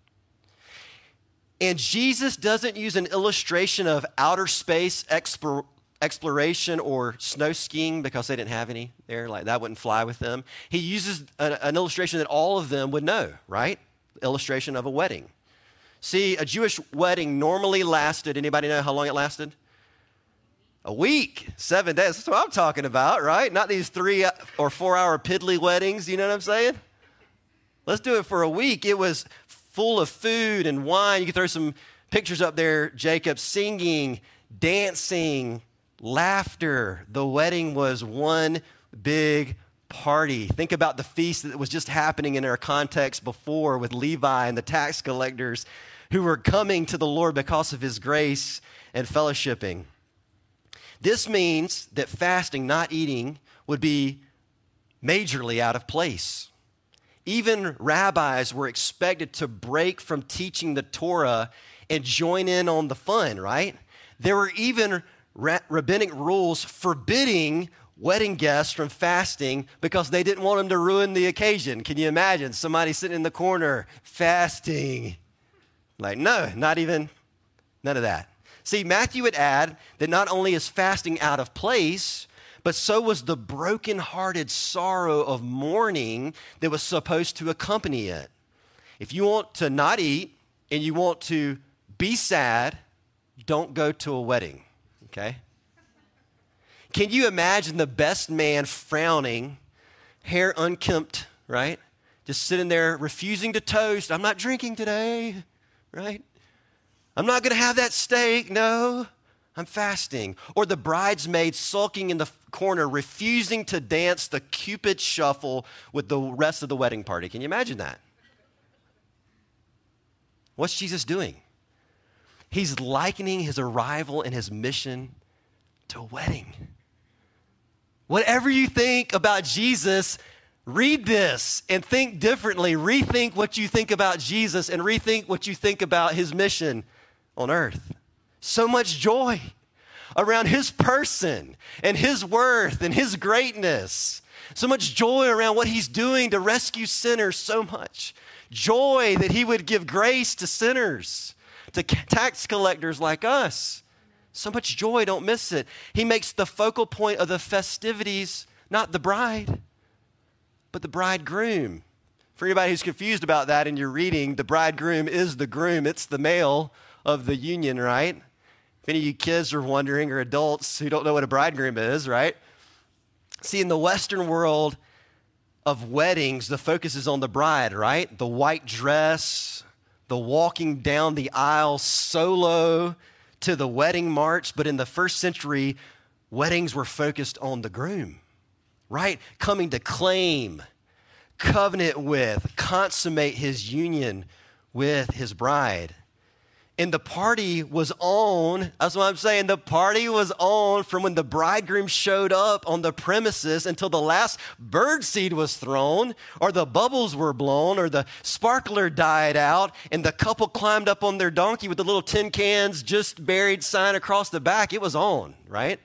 And Jesus doesn't use an illustration of outer space expo- exploration or snow skiing because they didn't have any there. Like that wouldn't fly with them. He uses a, an illustration that all of them would know, right? Illustration of a wedding. See, a Jewish wedding normally lasted, anybody know how long it lasted? A week, seven days. That's what I'm talking about, right? Not these three or four hour piddly weddings. You know what I'm saying? Let's do it for a week. It was full of food and wine. You can throw some pictures up there, Jacob, singing, dancing, laughter. The wedding was one big party. Think about the feast that was just happening in our context before with Levi and the tax collectors who were coming to the Lord because of his grace and fellowshipping. This means that fasting, not eating, would be majorly out of place. Even rabbis were expected to break from teaching the Torah and join in on the fun, right? There were even ra- rabbinic rules forbidding wedding guests from fasting because they didn't want them to ruin the occasion. Can you imagine somebody sitting in the corner fasting? Like, no, not even, none of that. See, Matthew would add that not only is fasting out of place, but so was the broken-hearted sorrow of mourning that was supposed to accompany it. If you want to not eat and you want to be sad, don't go to a wedding, okay? Can you imagine the best man frowning, hair unkempt, right? Just sitting there refusing to toast. I'm not drinking today, right? I'm not going to have that steak. No, I'm fasting. Or the bridesmaid sulking in the corner, refusing to dance the Cupid shuffle with the rest of the wedding party. Can you imagine that? What's Jesus doing? He's likening his arrival and his mission to a wedding. Whatever you think about Jesus, read this and think differently. Rethink what you think about Jesus and rethink what you think about his mission on earth. So much joy around his person and his worth and his greatness. So much joy around what he's doing to rescue sinners. So much joy that he would give grace to sinners, to tax collectors like us. So much joy, don't miss it. He makes the focal point of the festivities not the bride, but the bridegroom. For anybody who's confused about that in your reading, the bridegroom is the groom. It's the male of the union, right? If any of you kids are wondering, or adults who don't know what a bridegroom is, right? See, in the Western world of weddings, the focus is on the bride, right? The white dress, the walking down the aisle solo to the wedding march. But in the first century, weddings were focused on the groom, right? Coming to claim, covenant with, consummate his union with his bride. And the party was on, that's what I'm saying, the party was on from when the bridegroom showed up on the premises until the last birdseed was thrown, or the bubbles were blown, or the sparkler died out, and the couple climbed up on their donkey with the little tin cans, just buried sign across the back. It was on, right?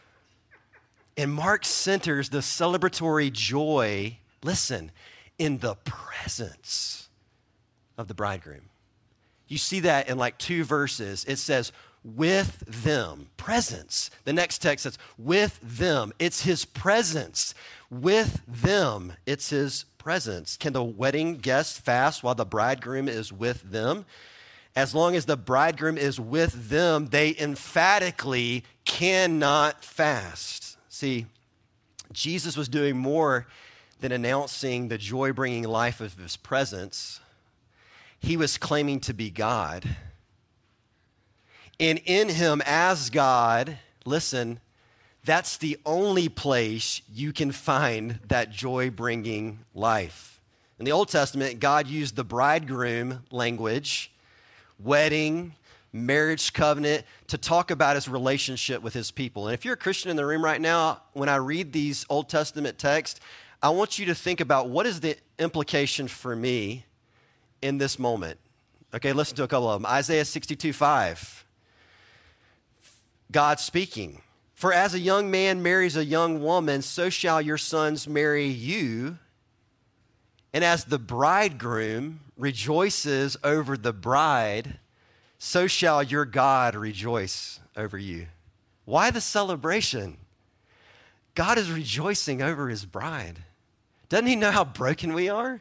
And Mark centers the celebratory joy, listen, in the presence of the bridegroom. You see that in like two verses. It says, with them, presence. The next text says, with them. It's his presence. With them, it's his presence. Can the wedding guests fast while the bridegroom is with them? As long as the bridegroom is with them, they emphatically cannot fast. See, Jesus was doing more than announcing the joy-bringing life of his presence. He was claiming to be God. And in him as God, listen, that's the only place you can find that joy-bringing life. In the Old Testament, God used the bridegroom language, wedding, marriage covenant, to talk about his relationship with his people. And if you're a Christian in the room right now, when I read these Old Testament texts, I want you to think about what is the implication for me in this moment. Okay, listen to a couple of them. Isaiah sixty-two five. God speaking. For as a young man marries a young woman, so shall your sons marry you. And as the bridegroom rejoices over the bride, so shall your God rejoice over you. Why the celebration? God is rejoicing over his bride. Doesn't he know how broken we are?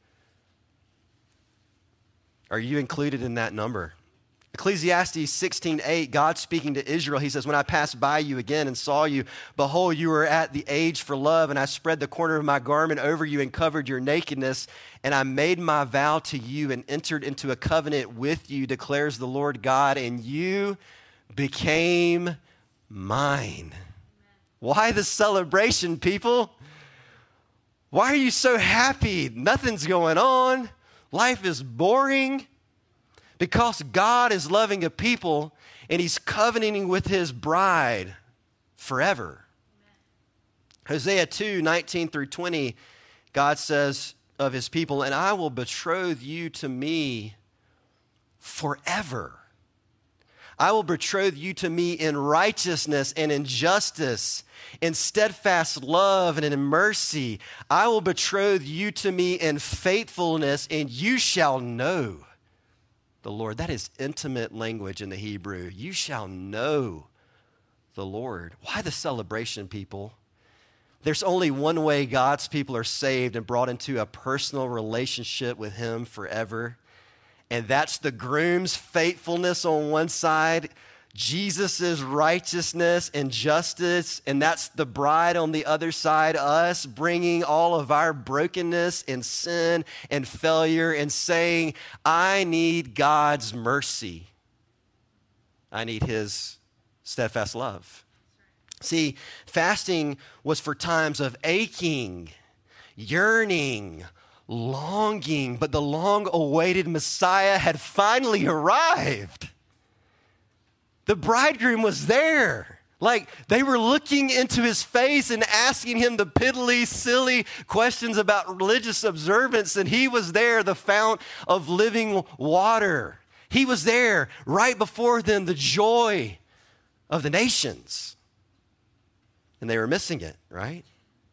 Are you included in that number? Ecclesiastes sixteen eight, God speaking to Israel, he says, when I passed by you again and saw you, behold, you were at the age for love, and I spread the corner of my garment over you and covered your nakedness, and I made my vow to you and entered into a covenant with you, declares the Lord God, and you became mine. Why the celebration, people? Why are you so happy? Nothing's going on. Life is boring. Because God is loving a people and he's covenanting with his bride forever. Amen. Hosea two nineteen through twenty, God says of his people, and I will betroth you to me forever. I will betroth you to me in righteousness and in justice, in steadfast love and in mercy. I will betroth you to me in faithfulness, and you shall know the Lord. That is intimate language in the Hebrew. You shall know the Lord. Why the celebration, people? There's only one way God's people are saved and brought into a personal relationship with him forever. And that's the groom's faithfulness on one side, Jesus' righteousness and justice, and that's the bride on the other side, us bringing all of our brokenness and sin and failure and saying, I need God's mercy. I need his steadfast love. See, fasting was for times of aching, yearning, longing, but the long-awaited Messiah had finally arrived. The bridegroom was there. Like, they were looking into his face and asking him the piddly, silly questions about religious observance, and he was there, the fount of living water. He was there right before them, the joy of the nations. And they were missing it, right?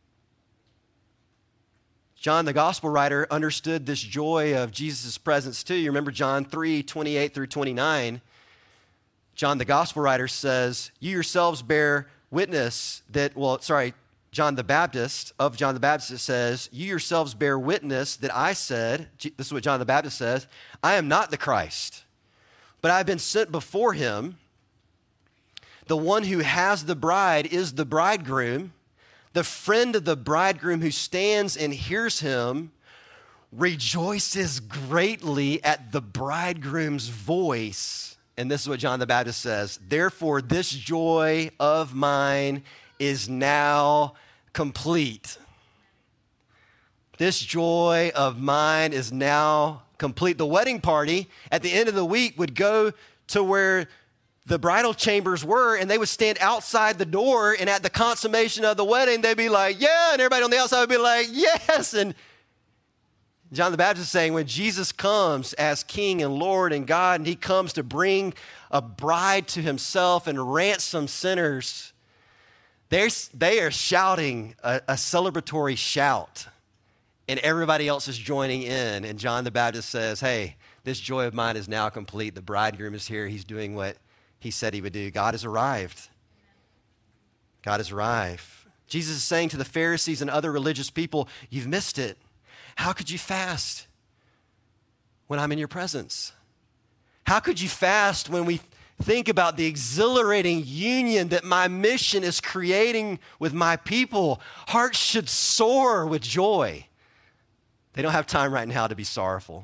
John, the gospel writer, understood this joy of Jesus' presence too. You remember John three twenty-eight through twenty-nine. John, the gospel writer, says, you yourselves bear witness that, well, sorry, John the Baptist, of John the Baptist, says, you yourselves bear witness that I said, this is what John the Baptist says, I am not the Christ, but I've been sent before him. The one who has the bride is the bridegroom. The friend of the bridegroom who stands and hears him rejoices greatly at the bridegroom's voice. And this is what John the Baptist says, therefore this joy of mine is now complete. This joy of mine is now complete. The wedding party at the end of the week would go to where the bridal chambers were, and they would stand outside the door, and at the consummation of the wedding, they'd be like, yeah, and everybody on the outside would be like, yes. And John the Baptist is saying when Jesus comes as King and Lord and God, and he comes to bring a bride to himself and ransom sinners, they're, they are shouting a, a celebratory shout, and everybody else is joining in. And John the Baptist says, hey, this joy of mine is now complete. The bridegroom is here. He's doing what he said he would do. God has arrived. God has arrived. Jesus is saying to the Pharisees and other religious people, you've missed it. How could you fast when I'm in your presence? How could you fast when we think about the exhilarating union that my mission is creating with my people, hearts should soar with joy. They don't have time right now to be sorrowful.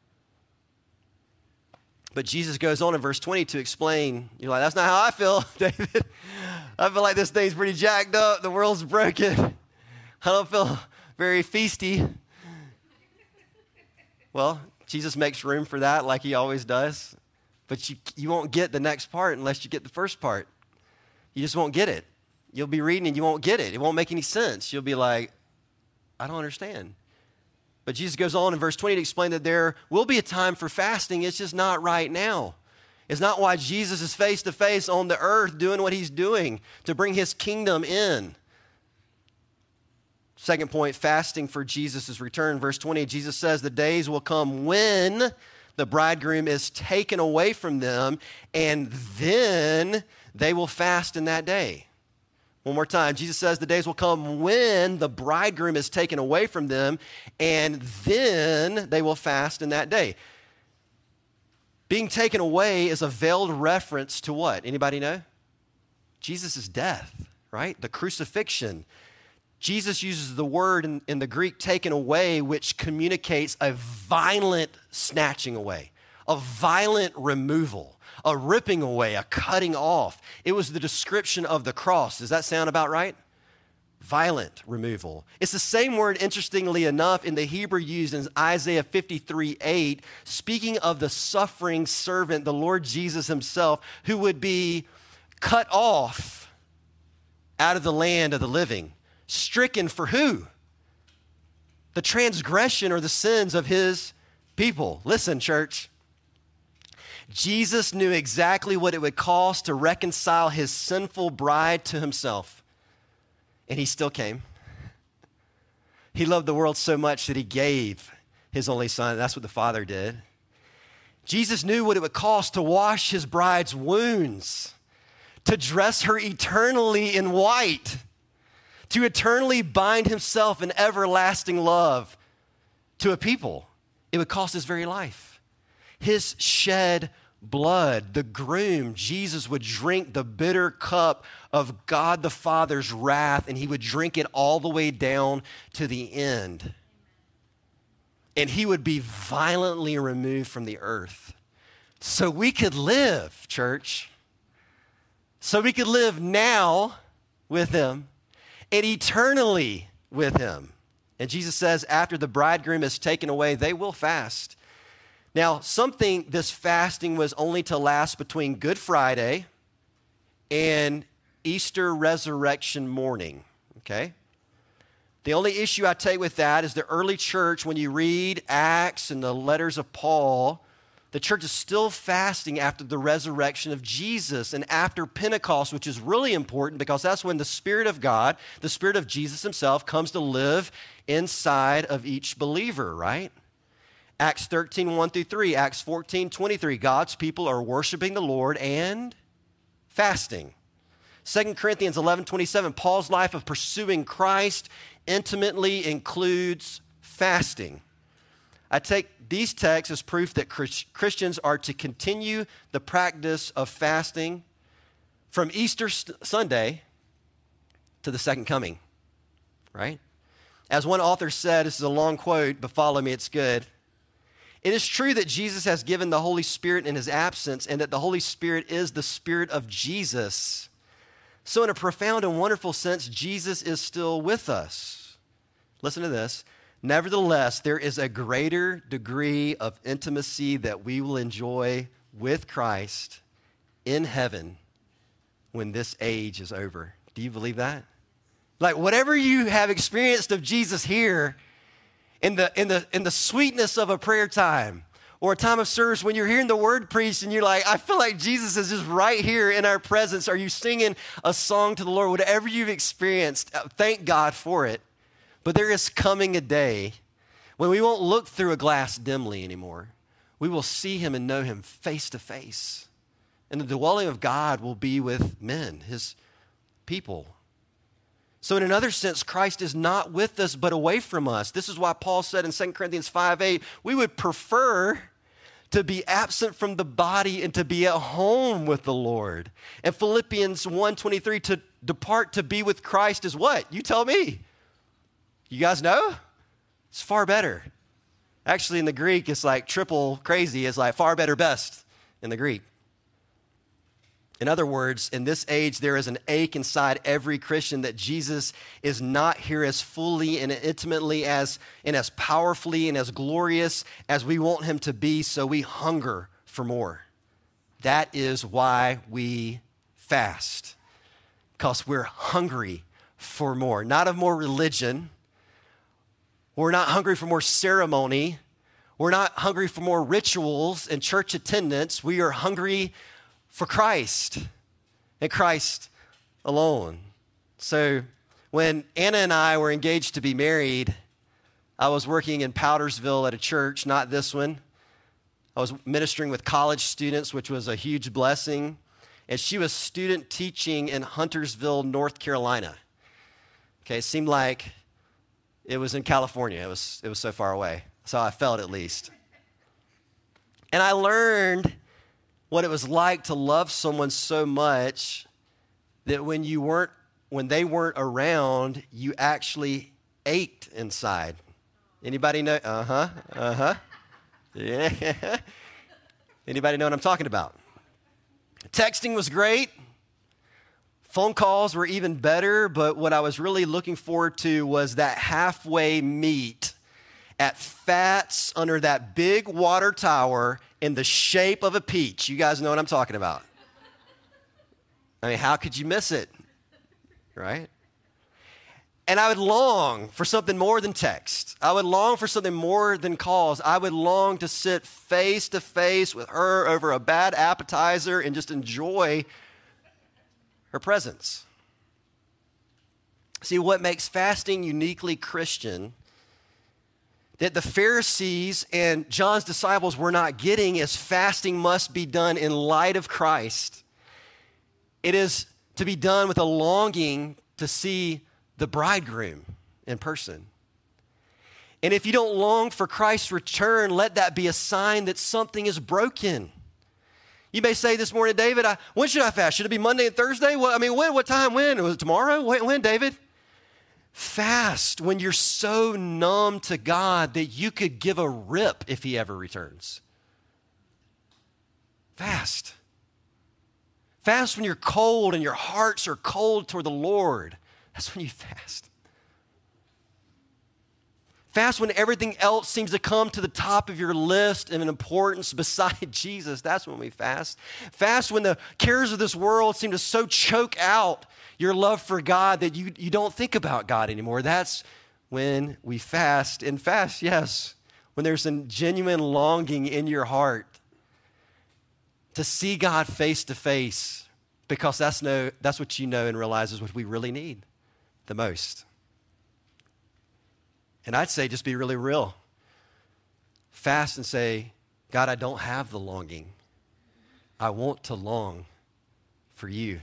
But Jesus goes on in verse twenty to explain, you're like, that's not how I feel, David. I feel like this thing's pretty jacked up. The world's broken. I don't feel very feasty. Well, Jesus makes room for that like he always does. But you, you won't get the next part unless you get the first part. You just won't get it. You'll be reading and you won't get it. It won't make any sense. You'll be like, I don't understand. But Jesus goes on in verse twenty to explain that there will be a time for fasting. It's just not right now. It's not why Jesus is face to face on the earth doing what he's doing to bring his kingdom in. Second point, fasting for Jesus' return. Verse twenty, Jesus says the days will come when the bridegroom is taken away from them, and then they will fast in that day. One more time, Jesus says the days will come when the bridegroom is taken away from them, and then they will fast in that day. Being taken away is a veiled reference to what? Anybody know? Jesus' death, right? The crucifixion. Jesus uses the word in, in the Greek, taken away, which communicates a violent snatching away, a violent removal, a ripping away, a cutting off. It was the description of the cross. Does that sound about right? Violent removal. It's the same word, interestingly enough, in the Hebrew used in Isaiah fifty-three eight, speaking of the suffering servant, the Lord Jesus himself, who would be cut off out of the land of the living. Stricken for who? The transgression or the sins of his people. Listen, church. Jesus knew exactly what it would cost to reconcile his sinful bride to himself. And he still came. He loved the world so much that he gave his only son. That's what the Father did. Jesus knew what it would cost to wash his bride's wounds, to dress her eternally in white, to eternally bind himself in everlasting love to a people. It would cost his very life. His shed blood, the groom, Jesus would drink the bitter cup of God the Father's wrath, and he would drink it all the way down to the end. And he would be violently removed from the earth. So we could live, church. So we could live now with him and eternally with him. And Jesus says after the bridegroom is taken away, they will fast. Now, something, this fasting was only to last between Good Friday and Easter resurrection morning, okay? The only issue I take with that is the early church, when you read Acts and the letters of Paul, the church is still fasting after the resurrection of Jesus and after Pentecost, which is really important because that's when the Spirit of God, the Spirit of Jesus himself, comes to live inside of each believer, right? Acts thirteen, one through three, Acts fourteen, twenty-three, God's people are worshiping the Lord and fasting. Second Corinthians eleven, twenty-seven, Paul's life of pursuing Christ intimately includes fasting. I take these texts as proof that Christians are to continue the practice of fasting from Easter Sunday to the second coming, right? As one author said, this is a long quote, but follow me, it's good. It is true that Jesus has given the Holy Spirit in his absence and that the Holy Spirit is the Spirit of Jesus. So in a profound and wonderful sense, Jesus is still with us. Listen to this. Nevertheless, there is a greater degree of intimacy that we will enjoy with Christ in heaven when this age is over. Do you believe that? Like whatever you have experienced of Jesus here, in the, in the, in the sweetness of a prayer time or a time of service, when you're hearing the word preached and you're like, I feel like Jesus is just right here in our presence. Are you singing a song to the Lord? Whatever you've experienced, thank God for it. But there is coming a day when we won't look through a glass dimly anymore. We will see him and know him face to face. And the dwelling of God will be with men, his people. So in another sense, Christ is not with us, but away from us. This is why Paul said in Second Corinthians five eight, we would prefer to be absent from the body and to be at home with the Lord. And Philippians one twenty-three, to depart to be with Christ is what? You tell me. You guys know? It's far better. Actually, in the Greek, it's like triple crazy. It's like far better best in the Greek. In other words, in this age, there is an ache inside every Christian that Jesus is not here as fully and intimately as and as powerfully and as glorious as we want him to be, so we hunger for more. That is why we fast, because we're hungry for more. Not of more religion. We're not hungry for more ceremony. We're not hungry for more rituals and church attendance. We are hungry for Christ and Christ alone. So when Anna and I were engaged to be married, I was working in Powdersville at a church, not this one. I was ministering with college students, which was a huge blessing. And she was student teaching in Huntersville, North Carolina. Okay, it seemed like it was in California. It was, it was so far away. So I felt at least. And I learned what it was like to love someone so much that when you weren't, when they weren't around, you actually ached inside. Anybody know? Uh-huh, uh-huh. Yeah. Anybody know what I'm talking about? Texting was great. Phone calls were even better, but what I was really looking forward to was that halfway meet at Fats under that big water tower in the shape of a peach. You guys know what I'm talking about. I mean, how could you miss it? Right? And I would long for something more than text. I would long for something more than calls. I would long to sit face to face with her over a bad appetizer and just enjoy her presence. See, what makes fasting uniquely Christian that the Pharisees and John's disciples were not getting is fasting must be done in light of Christ. It is to be done with a longing to see the bridegroom in person. And if you don't long for Christ's return, let that be a sign that something is broken. You may say this morning, David, I, when should I fast? Should it be Monday and Thursday? What, I mean, when? What time? When? Was it tomorrow? When, when, David? Fast when you're so numb to God that you could give a rip if he ever returns. Fast. Fast when you're cold and your hearts are cold toward the Lord. That's when you fast. Fast when everything else seems to come to the top of your list of importance beside Jesus. That's when we fast. Fast when the cares of this world seem to so choke out your love for God that you, you don't think about God anymore. That's when we fast. And fast, yes, when there's a genuine longing in your heart to see God face to face, because that's, no, that's what you know and realize is what we really need the most. And I'd say just be really real. Fast and say, God, I don't have the longing. I want to long for you.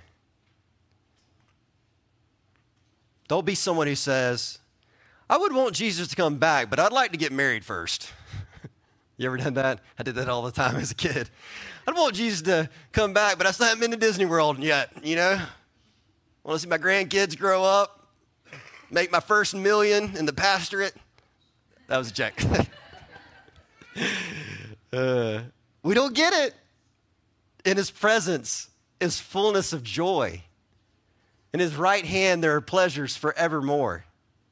Don't be someone who says, I would want Jesus to come back, but I'd like to get married first. You ever done that? I did that all the time as a kid. I'd want Jesus to come back, but I still haven't been to Disney World yet, you know? I want to see my grandkids grow up, make my first million in the pastorate. That was a check. uh, we don't get it. In his presence is fullness of joy. In his right hand there are pleasures forevermore.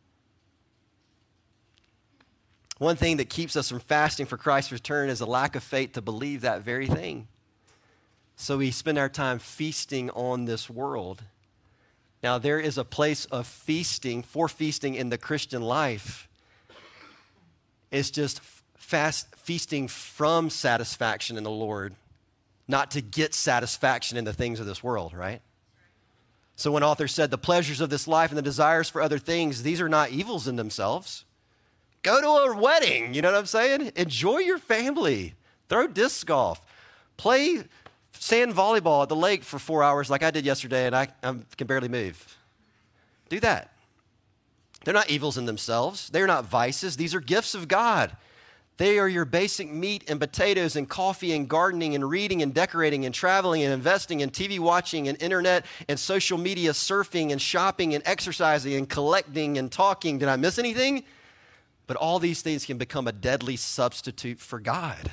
One thing that keeps us from fasting for Christ's return is a lack of faith to believe that very thing. So we spend our time feasting on this world. Now, there is a place of feasting, for feasting in the Christian life. It's just fast feasting from satisfaction in the Lord, not to get satisfaction in the things of this world, right? So when author said the pleasures of this life and the desires for other things, these are not evils in themselves. Go to a wedding, you know what I'm saying? Enjoy your family. Throw disc golf. Play sand volleyball at the lake for four hours like I did yesterday, and I, I can barely move. Do that. They're not evils in themselves. They're not vices. These are gifts of God. They are your basic meat and potatoes and coffee and gardening and reading and decorating and traveling and investing and T V watching and internet and social media surfing and shopping and exercising and collecting and talking. Did I miss anything? But all these things can become a deadly substitute for God.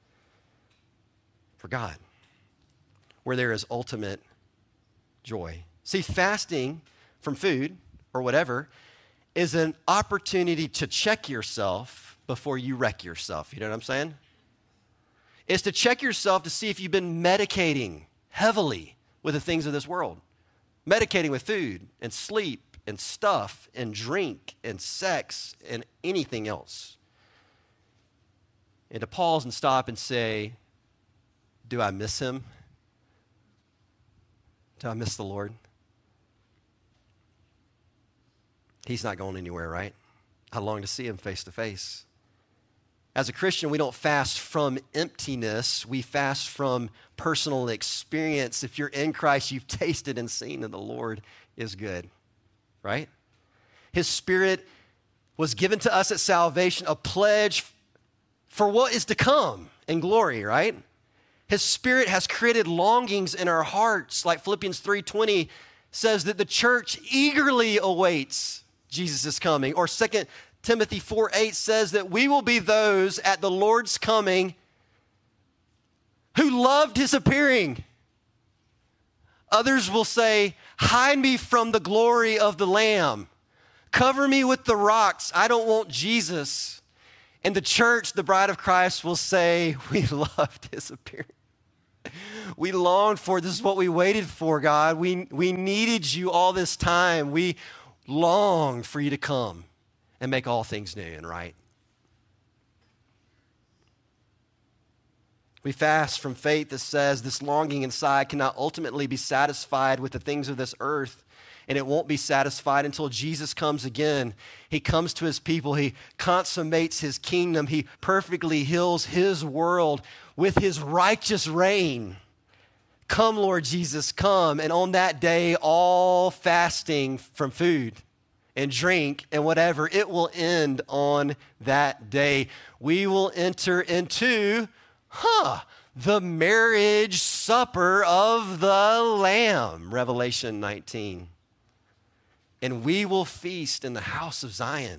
For God. Where there is ultimate joy. See, fasting from food or whatever is an opportunity to check yourself before you wreck yourself. You know what I'm saying? It's to check yourself to see if you've been medicating heavily with the things of this world. Medicating with food and sleep and stuff and drink and sex and anything else. And to pause and stop and say, do I miss him? Do I miss the Lord? He's not going anywhere, right? I long to see him face to face. As a Christian, we don't fast from emptiness. We fast from personal experience. If you're in Christ, you've tasted and seen that the Lord is good, right? His Spirit was given to us at salvation, a pledge for what is to come in glory, right? His Spirit has created longings in our hearts, like Philippians three twenty says that the church eagerly awaits Jesus' coming. Or Second Timothy four eight says that we will be those at the Lord's coming who loved his appearing. Others will say, hide me from the glory of the Lamb. Cover me with the rocks. I don't want Jesus. And the church, the bride of Christ, will say, we loved his appearing. We longed for, this is what we waited for, God. We, we needed you all this time. We longed for you to come and make all things new and right. We fast from faith that says this longing inside cannot ultimately be satisfied with the things of this earth, and it won't be satisfied until Jesus comes again. He comes to his people. He consummates his kingdom. He perfectly heals his world with his righteous reign. Come, Lord Jesus, come. And on that day, all fasting from food and drink and whatever, it will end on that day. We will enter into, huh, the marriage supper of the Lamb, Revelation nineteen. And we will feast in the house of Zion.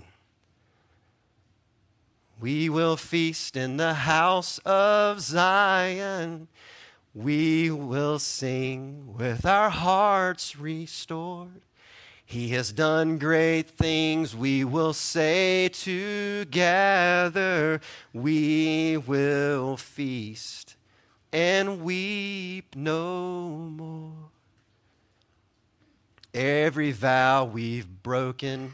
We will feast in the house of Zion. We will sing with our hearts restored. He has done great things, we will say together. We will feast and weep no more. Every vow we've broken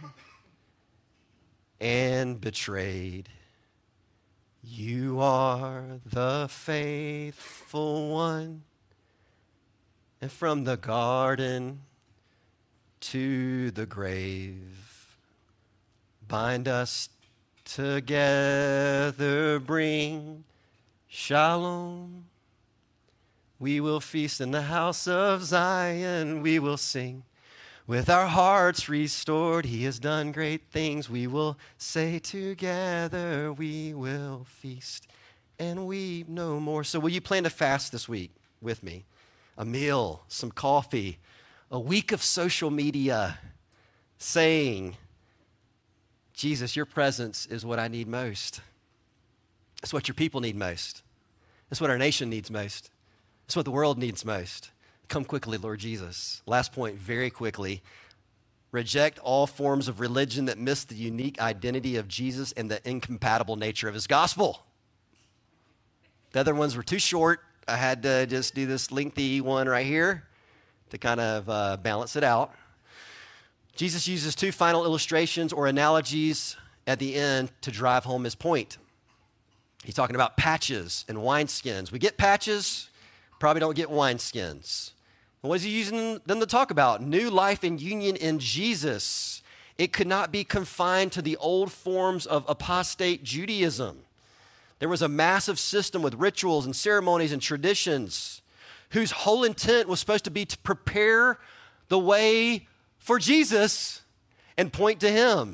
and betrayed, you are the faithful one. And from the garden to the grave, bind us together, bring shalom. We will feast in the house of Zion, we will sing with our hearts restored. He has done great things. We will say together, we will feast and weep no more. So will you plan to fast this week with me? A meal, some coffee, a week of social media, saying, Jesus, your presence is what I need most. It's what your people need most. It's what our nation needs most. It's what the world needs most. Come quickly, Lord Jesus. Last point, very quickly. Reject all forms of religion that miss the unique identity of Jesus and the incompatible nature of his gospel. The other ones were too short. I had to just do this lengthy one right here to kind of uh, balance it out. Jesus uses two final illustrations or analogies at the end to drive home his point. He's talking about patches and wineskins. We get patches, probably don't get wineskins. And what is he using them to talk about? New life and union in Jesus. It could not be confined to the old forms of apostate Judaism. There was a massive system with rituals and ceremonies and traditions whose whole intent was supposed to be to prepare the way for Jesus and point to him.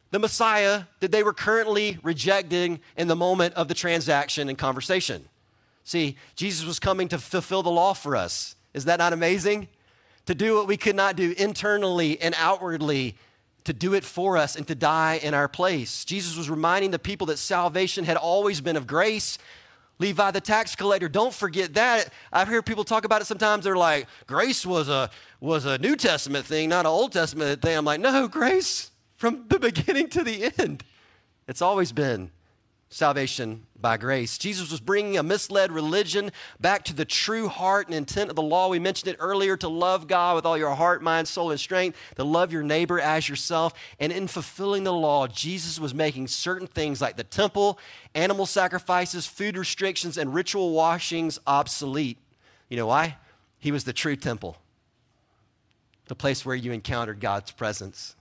the Messiah that they were currently rejecting in the moment of the transaction and conversation. See, Jesus was coming to fulfill the law for us. Is that not amazing? To do what we could not do internally and outwardly, to do it for us and to die in our place. Jesus was reminding the people that salvation had always been of grace. Levi the tax collector, don't forget that. I've heard people talk about it sometimes. They're like, grace was a, was a New Testament thing, not an Old Testament thing. I'm like, no, grace from the beginning to the end. It's always been salvation by grace. Jesus was bringing a misled religion back to the true heart and intent of the law. We mentioned it earlier, to love God with all your heart, mind, soul, and strength, to love your neighbor as yourself. And in fulfilling the law, Jesus was making certain things like the temple, animal sacrifices, food restrictions, and ritual washings obsolete. You know why? He was the true temple, the place where you encountered God's presence.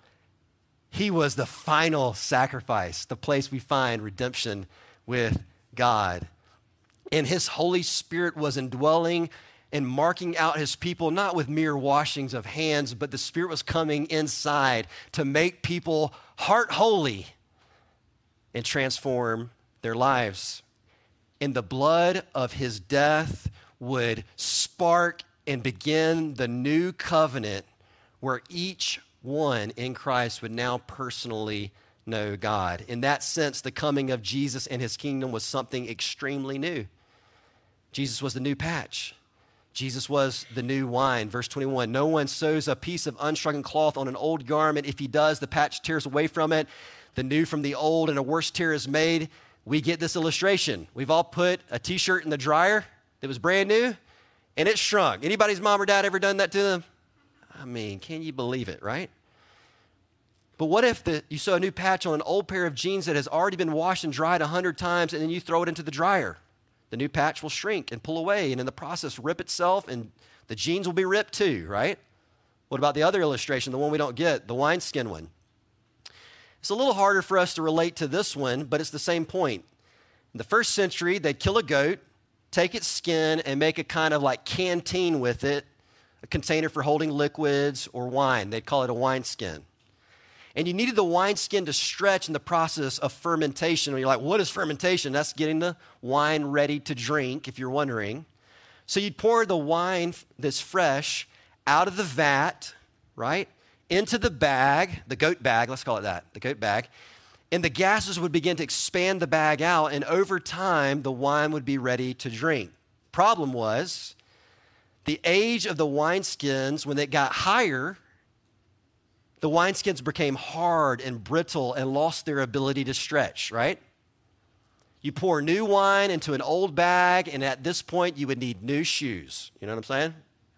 He was the final sacrifice, the place we find redemption with God. And his Holy Spirit was indwelling and marking out his people, not with mere washings of hands, but the Spirit was coming inside to make people heart holy and transform their lives. And the blood of his death would spark and begin the new covenant where each one in Christ would now personally know God. In that sense, the coming of Jesus and his kingdom was something extremely new. Jesus was the new patch. Jesus was the new wine. Verse twenty-one, no one sews a piece of unshrunken cloth on an old garment. If he does, the patch tears away from it. The new from the old, and a worse tear is made. We get this illustration. We've all put a t-shirt in the dryer that was brand new, and it shrunk. Anybody's mom or dad ever done that to them? I mean, can you believe it, right? But what if the, you sew a new patch on an old pair of jeans that has already been washed and dried a hundred times, and then you throw it into the dryer? The new patch will shrink and pull away, and in the process rip itself, and the jeans will be ripped too, right? What about the other illustration, the one we don't get, the wineskin one? It's a little harder for us to relate to this one, but it's the same point. In the first century, they'd kill a goat, take its skin, and make a kind of like canteen with it, a container for holding liquids or wine. They'd call it a wineskin. And you needed the wineskin to stretch in the process of fermentation. And you're like, what is fermentation? That's getting the wine ready to drink, if you're wondering. So you'd pour the wine that's fresh out of the vat, right, into the bag, the goat bag, let's call it that, the goat bag. And the gases would begin to expand the bag out, and over time, the wine would be ready to drink. Problem was, the age of the wineskins, when it got higher, the wineskins became hard and brittle and lost their ability to stretch, right? You pour new wine into an old bag, and at this point, you would need new shoes. You know what I'm saying?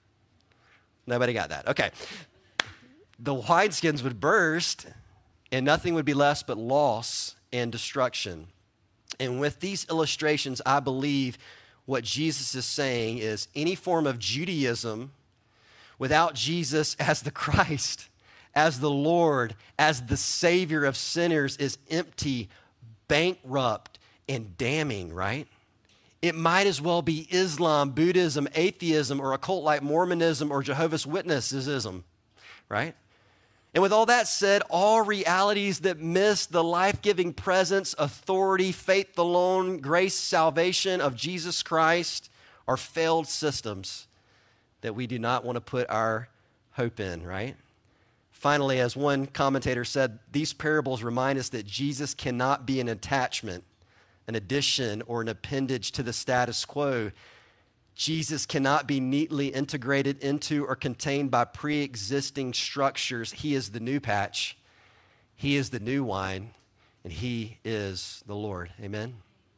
Nobody got that. Okay. The wineskins would burst, and nothing would be left but loss and destruction. And with these illustrations, I believe what Jesus is saying is any form of Judaism without Jesus as the Christ, as the Lord, as the Savior of sinners is empty, bankrupt, and damning, right? It might as well be Islam, Buddhism, atheism, or a cult like Mormonism or Jehovah's Witnessism, right? And with all that said, all realities that miss the life-giving presence, authority, faith alone, grace, salvation of Jesus Christ are failed systems that we do not want to put our hope in, right? Finally, as one commentator said, these parables remind us that Jesus cannot be an attachment, an addition, or an appendage to the status quo. Jesus cannot be neatly integrated into or contained by pre-existing structures. He is the new patch. He is the new wine, and he is the Lord. Amen.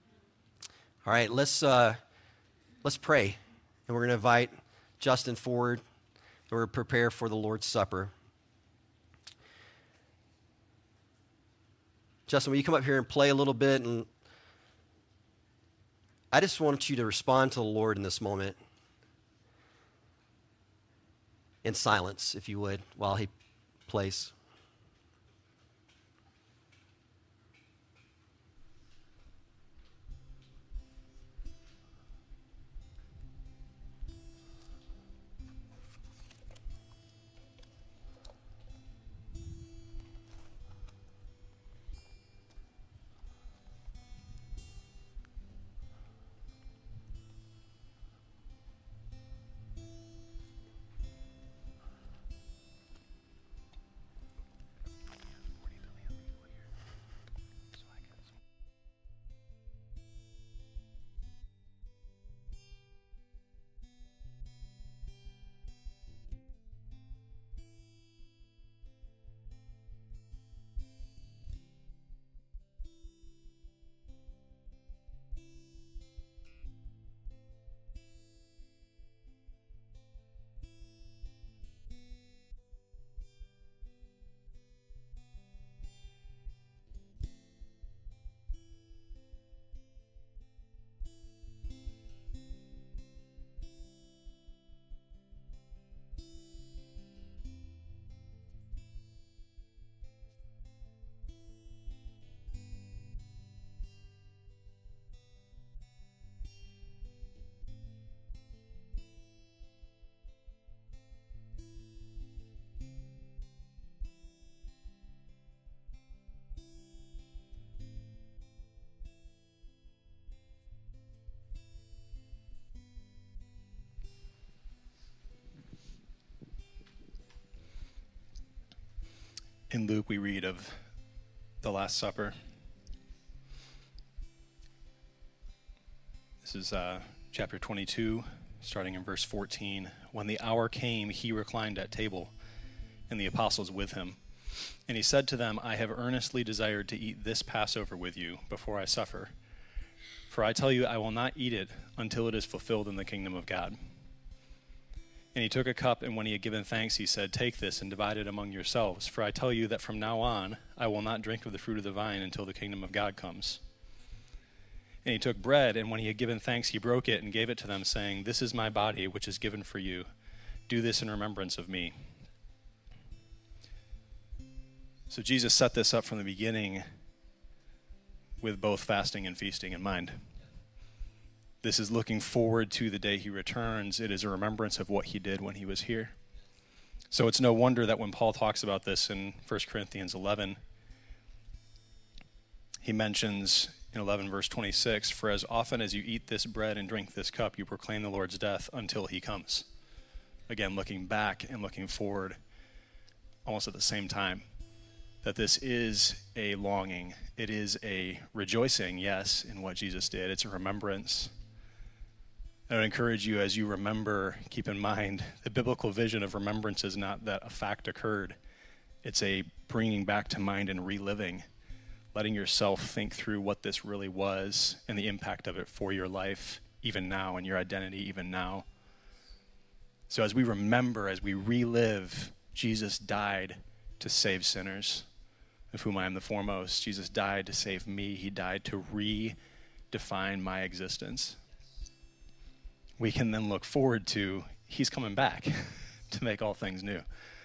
All right, let's uh, let's pray, and we're going to invite Justin forward, and we're prepare for the Lord's Supper. Justin, will you come up here and play a little bit? And I just want you to respond to the Lord in this moment in silence, if you would, while he plays. In Luke, we read of the Last Supper. This is uh, chapter twenty-two, starting in verse fourteen. When the hour came, he reclined at table, and the apostles with him. And he said to them, I have earnestly desired to eat this Passover with you before I suffer. For I tell you, I will not eat it until it is fulfilled in the kingdom of God. And he took a cup, and when he had given thanks, he said, Take this and divide it among yourselves. For I tell you that from now on, I will not drink of the fruit of the vine until the kingdom of God comes. And he took bread, and when he had given thanks, he broke it and gave it to them, saying, This is my body, which is given for you. Do this in remembrance of me. So Jesus set this up from the beginning with both fasting and feasting in mind. This is looking forward to the day he returns. It is a remembrance of what he did when he was here. So it's no wonder that when Paul talks about this in First Corinthians eleven, he mentions in eleven verse twenty-six, For as often as you eat this bread and drink this cup, you proclaim the Lord's death until he comes. Again, looking back and looking forward almost at the same time. That this is a longing. It is a rejoicing, yes, in what Jesus did. It's a remembrance. I would encourage you, as you remember, keep in mind the biblical vision of remembrance is not that a fact occurred. It's a bringing back to mind and reliving, letting yourself think through what this really was and the impact of it for your life, even now, and your identity, even now. So as we remember, as we relive, Jesus died to save sinners, of whom I am the foremost. Jesus died to save me. He died to redefine my existence. We can then look forward to, he's coming back to make all things new.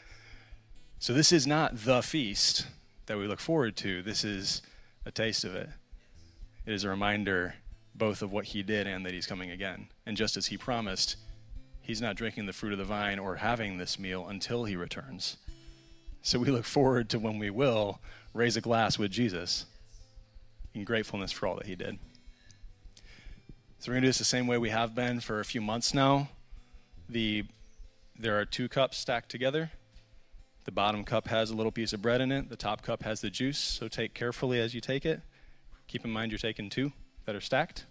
So this is not the feast that we look forward to. This is a taste of it. It is a reminder both of what he did and that he's coming again. And just as he promised, he's not drinking the fruit of the vine or having this meal until he returns. So we look forward to when we will raise a glass with Jesus in gratefulness for all that he did. So we're going to do this the same way we have been for a few months now. The There are two cups stacked together. The bottom cup has a little piece of bread in it. The top cup has the juice, so take carefully as you take it. Keep in mind you're taking two that are stacked.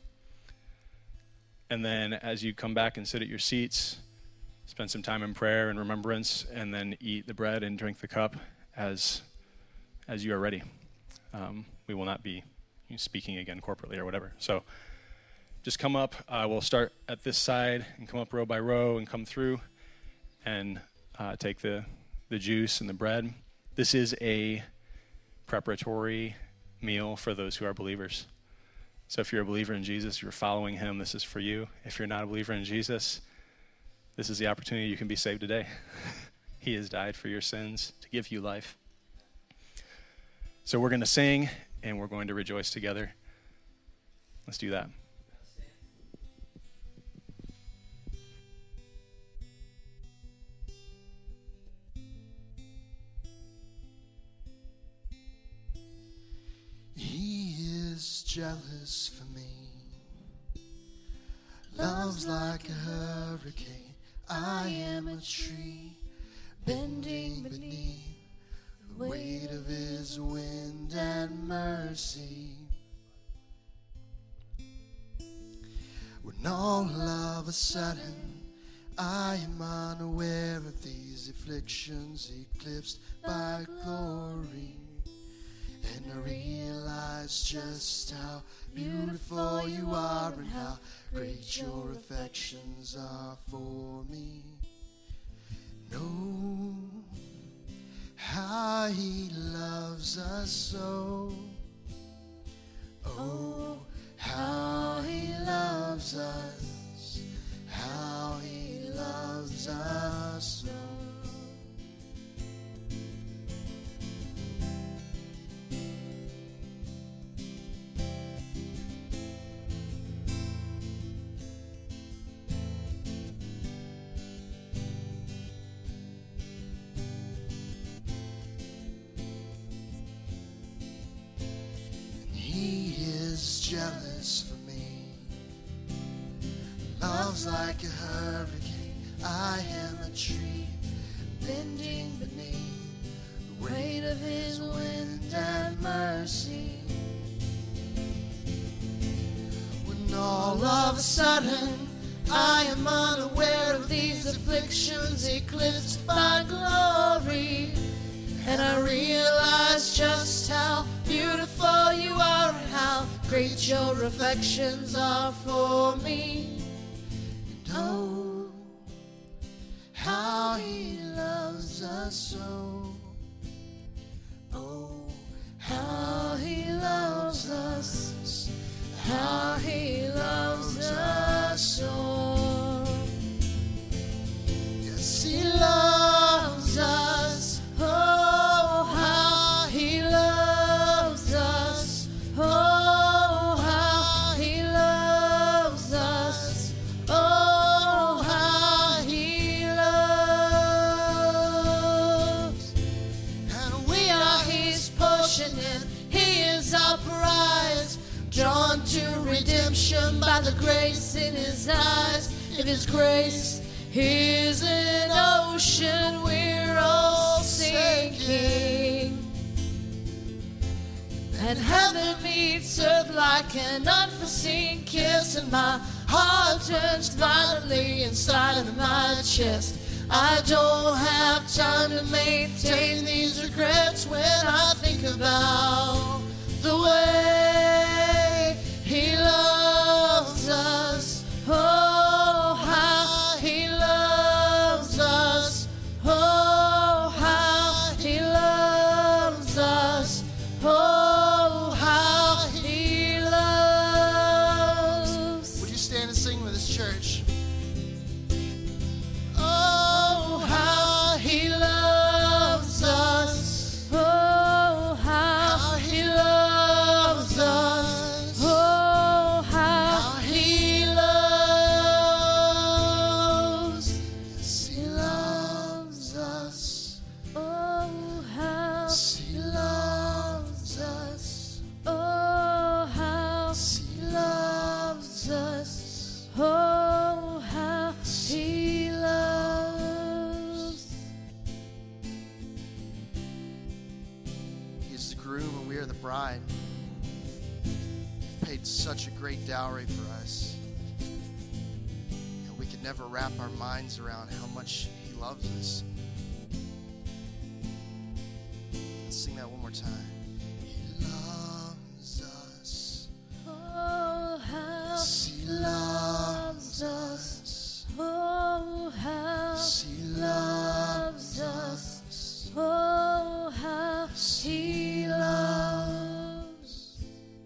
And then as you come back and sit at your seats, spend some time in prayer and remembrance, and then eat the bread and drink the cup as as you are ready. Um, we will not be you know, speaking again corporately or whatever. So just come up. Uh, we'll start at this side and come up row by row and come through and uh, take the, the juice and the bread. This is a preparatory meal for those who are believers. So if you're a believer in Jesus, you're following him, this is for you. If you're not a believer in Jesus, this is the opportunity you can be saved today. He has died for your sins to give you life. So we're going to sing and we're going to rejoice together. Let's do that. He is jealous for me. Love's like a hurricane. I am a tree bending beneath the weight of his wind and mercy. When all of a sudden I am unaware of these afflictions eclipsed by glory, and I realize just how beautiful you are and how great your affections are for me. Know how he loves us so. Oh, how he loves us, how he loves us so. Jealous for me. Love's like a hurricane. I am a tree bending beneath the weight of his wind and mercy. When all of a sudden I am unaware of these afflictions eclipsed by glory, and I realize just how beautiful you are and how great your affections are for me. And oh, how he loves us so. Oh, how he loves us. How he loves us so. Yes, he loves us. Oh, how he loves us. Oh, how he loves us. Oh, how he loves. And we are his portion, and he is our prize, drawn to redemption by the grace in his eyes. If his grace is an ocean, we're all sinking. And heaven meets earth like an unforeseen kiss, and my heart turns violently inside of my chest. I don't have time to maintain these regrets when I think about the way he loves us. Oh, how he loves us. Oh, how he loves us. Oh, how he loves. Would you stand and sing with us, church? Oh, how he loves us. Oh, how he loves us. Oh, how he loves. Yes, he loves us. Oh, how he loves us. Oh, how he loves us. Oh, how he loves. He is the groom and we are the bride. He paid such a great dowry for us. And we could never wrap our minds around how much he loves us. Let's sing that one more time. He loves us. Oh, how he loves us. Oh, how he loves us. Oh, how he loves.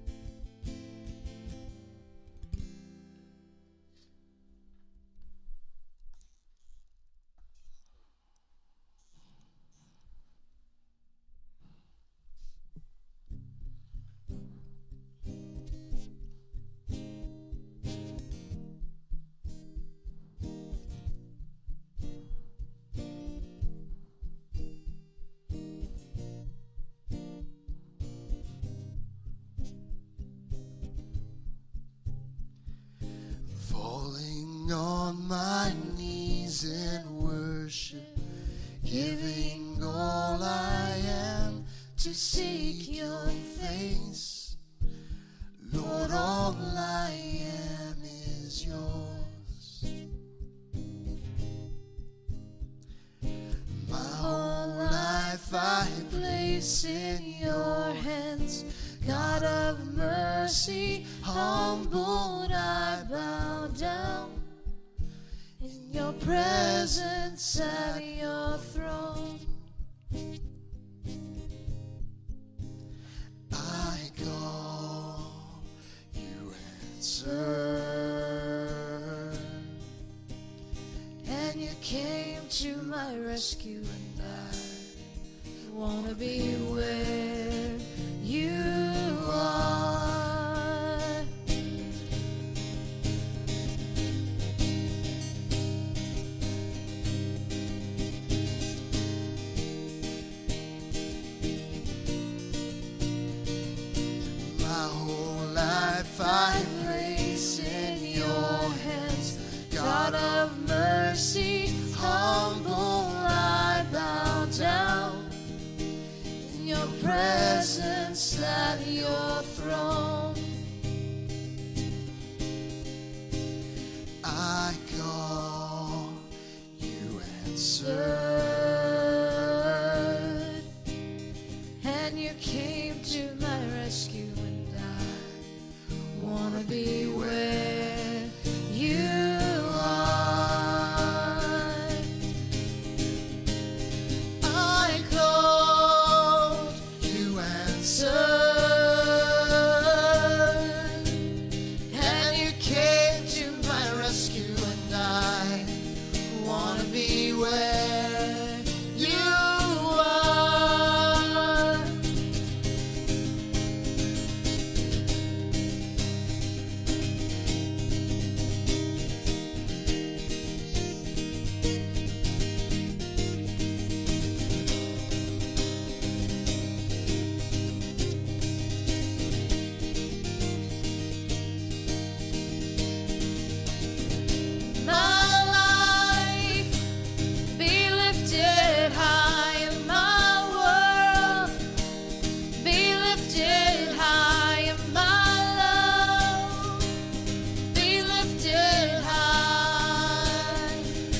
Falling on my knees in worship, giving all I am to seek your face. Lord, all I am is yours. My whole life I place in your hands. God of mercy, humbled I bow down in your presence at your throne. I call, you answer, and you came to my rescue, and I wanna be where you are. My whole life I place in your hands. God of mercy, humble I bow down presence at your throne. I call, you answered, And you came to my rescue, and I wanna be where you are. I called, you answered, and you came to my rescue, and I wanna be where you are. My life be lifted high, and my world be lifted high, and my love be lifted high,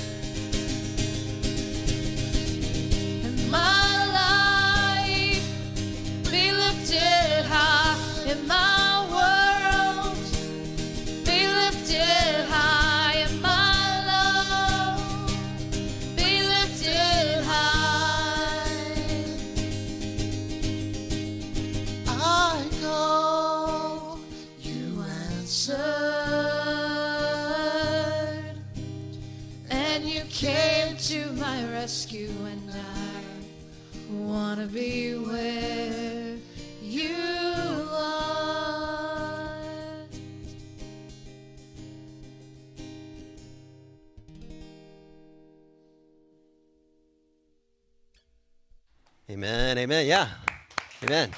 and my life be lifted high, and my world be lifted high, and my love be lifted high. I called, you answered, And you came to my rescue, and I wanna be where you are. Amen, amen, yeah. Amen.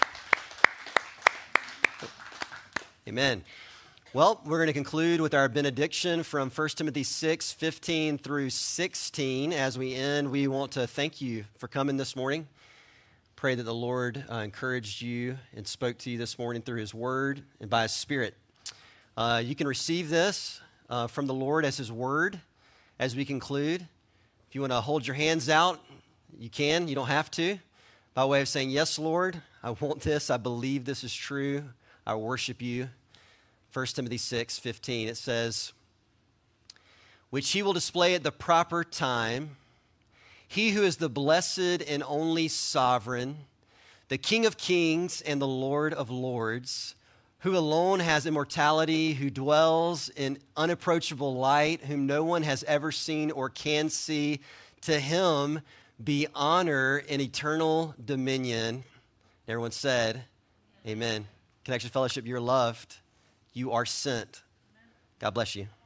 Amen. Well, we're going to conclude with our benediction from First Timothy six, fifteen through sixteen. As we end, we want to thank you for coming this morning. Pray that the Lord uh, encouraged you and spoke to you this morning through His Word and by His Spirit. Uh, you can receive this uh, from the Lord as His Word as we conclude. If you want to hold your hands out, you can. You don't have to. By way of saying, yes, Lord, I want this. I believe this is true. I worship you. First Timothy six, fifteen, it says, which He will display at the proper time, He who is the blessed and only sovereign, the King of kings and the Lord of lords, who alone has immortality, who dwells in unapproachable light, whom no one has ever seen or can see. To Him be honor and eternal dominion. Everyone said, amen. Connection Fellowship, you're loved. You are sent. God bless you.